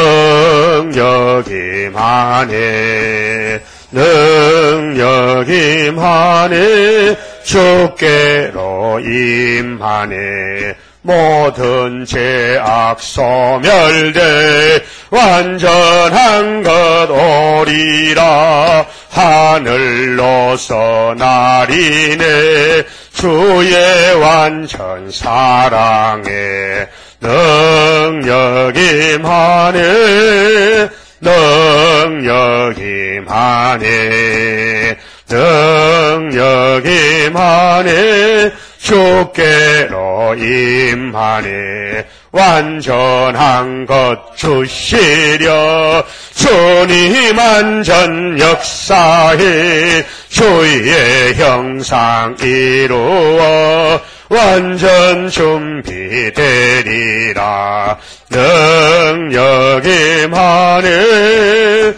능력이 임하네. 주께로 임하네. 모든 죄악 소멸돼 완전한 것 오리라. 하늘로서 날이네. 주의 완전 사랑에 능력이 임하네. 능력이 임하네. 주께로 임하네. 완전한 것 주시려. 주님 완전 역사해 주의 형상 이루어 완전 준비되리라. 능력이 임하네.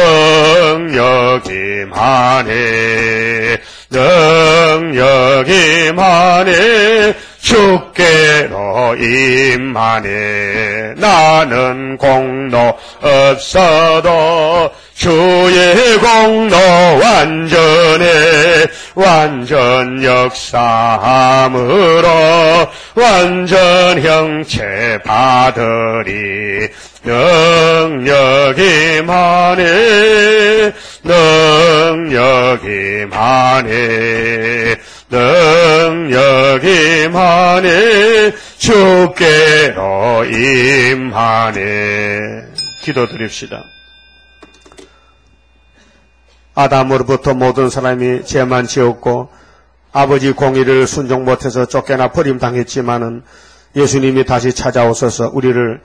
주께로 임하네. 나는 공로 없어도 주의 공로 완전해. 완전 역사함으로 완전 형체 받으리. 능력이 임하네. 주께로 임하네. 기도드립시다. 아담으로부터 모든 사람이 죄만 지었고 아버지 공의를 순종 못해서 쫓겨나 버림당했지만은 예수님이 다시 찾아오셔서 우리를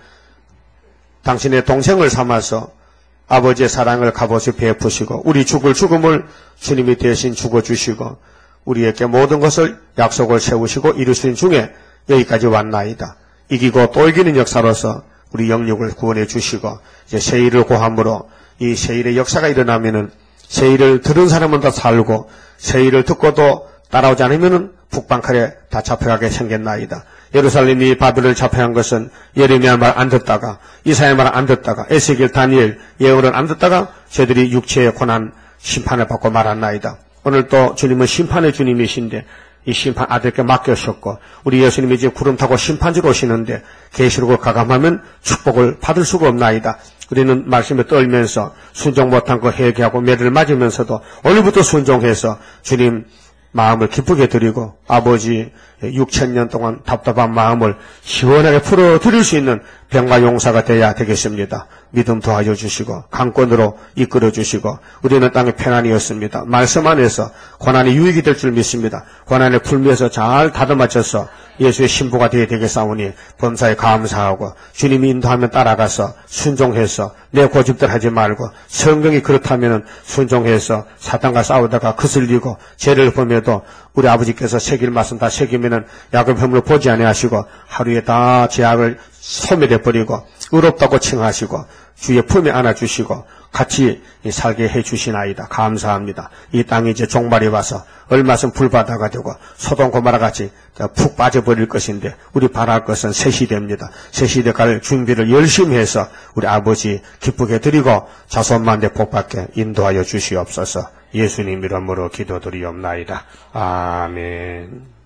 당신의 동생을 삼아서 아버지의 사랑을 값없이 베푸시고 우리 죽을 죽음을 주님이 대신 죽어주시고 우리에게 모든 것을 약속을 세우시고 이루신 중에 여기까지 왔나이다. 이기고 또 이기는 역사로서 우리 영육을 구원해 주시고 이제 세일을 고함으로 이 세일의 역사가 일어나면은 세일을 들은 사람은 다 살고 세일을 듣고도 따라오지 않으면은 북방칼에 다 잡혀가게 생겼나이다. 예루살렘이 바벨을 잡혀간 것은 예레미야 말 안 듣다가 이사야 말 안 듣다가 에스겔 다니엘 예언을 안 듣다가 저들이 육체의 고난 심판을 받고 말았나이다. 오늘 또 주님은 심판의 주님이신데 이 심판 아들께 맡겨셨고 우리 예수님이 이제 구름 타고 심판지로 오시는데 계시록을 가감하면 축복을 받을 수가 없나이다. 우리는 말씀에 떨면서 순종 못한 거 회개하고 매를 맞으면서도 오늘부터 순종해서 주님 마음을 기쁘게 드리고 아버지 6,000년 동안 답답한 마음을 시원하게 풀어드릴 수 있는 병과 용사가 되어야 되겠습니다. 믿음 도와줘 주시고 강권으로 이끌어 주시고 우리는 땅에 편안이었습니다. 말씀 안에서 고난이 유익이 될 줄 믿습니다. 고난의 풀미에서 잘 다듬어져서 예수의 신부가 되어야 되겠사오니 범사에 감사하고 주님이 인도하면 따라가서 순종해서 내 고집들 하지 말고 성경이 그렇다면 순종해서 사탄과 싸우다가 거슬리고 죄를 범해도 우리 아버지께서 새길 말씀 다 새기면은 야곱 혐을 보지 아니하시고 하루에 다 죄악을 소멸해 버리고 의롭다고 칭하시고 주의 품에 안아주시고 같이 살게 해주시나이다. 감사합니다. 이 땅이 이제 종말이 와서 얼마선 불바다가 되고 소돔 고모라 같이 푹 빠져버릴 것인데 우리 바랄 것은 새 시대입니다. 새 시대 갈 준비를 열심히 해서 우리 아버지 기쁘게 드리고 자손만대 복받게 인도하여 주시옵소서. 예수님 이름으로 기도드리옵나이다. 아멘.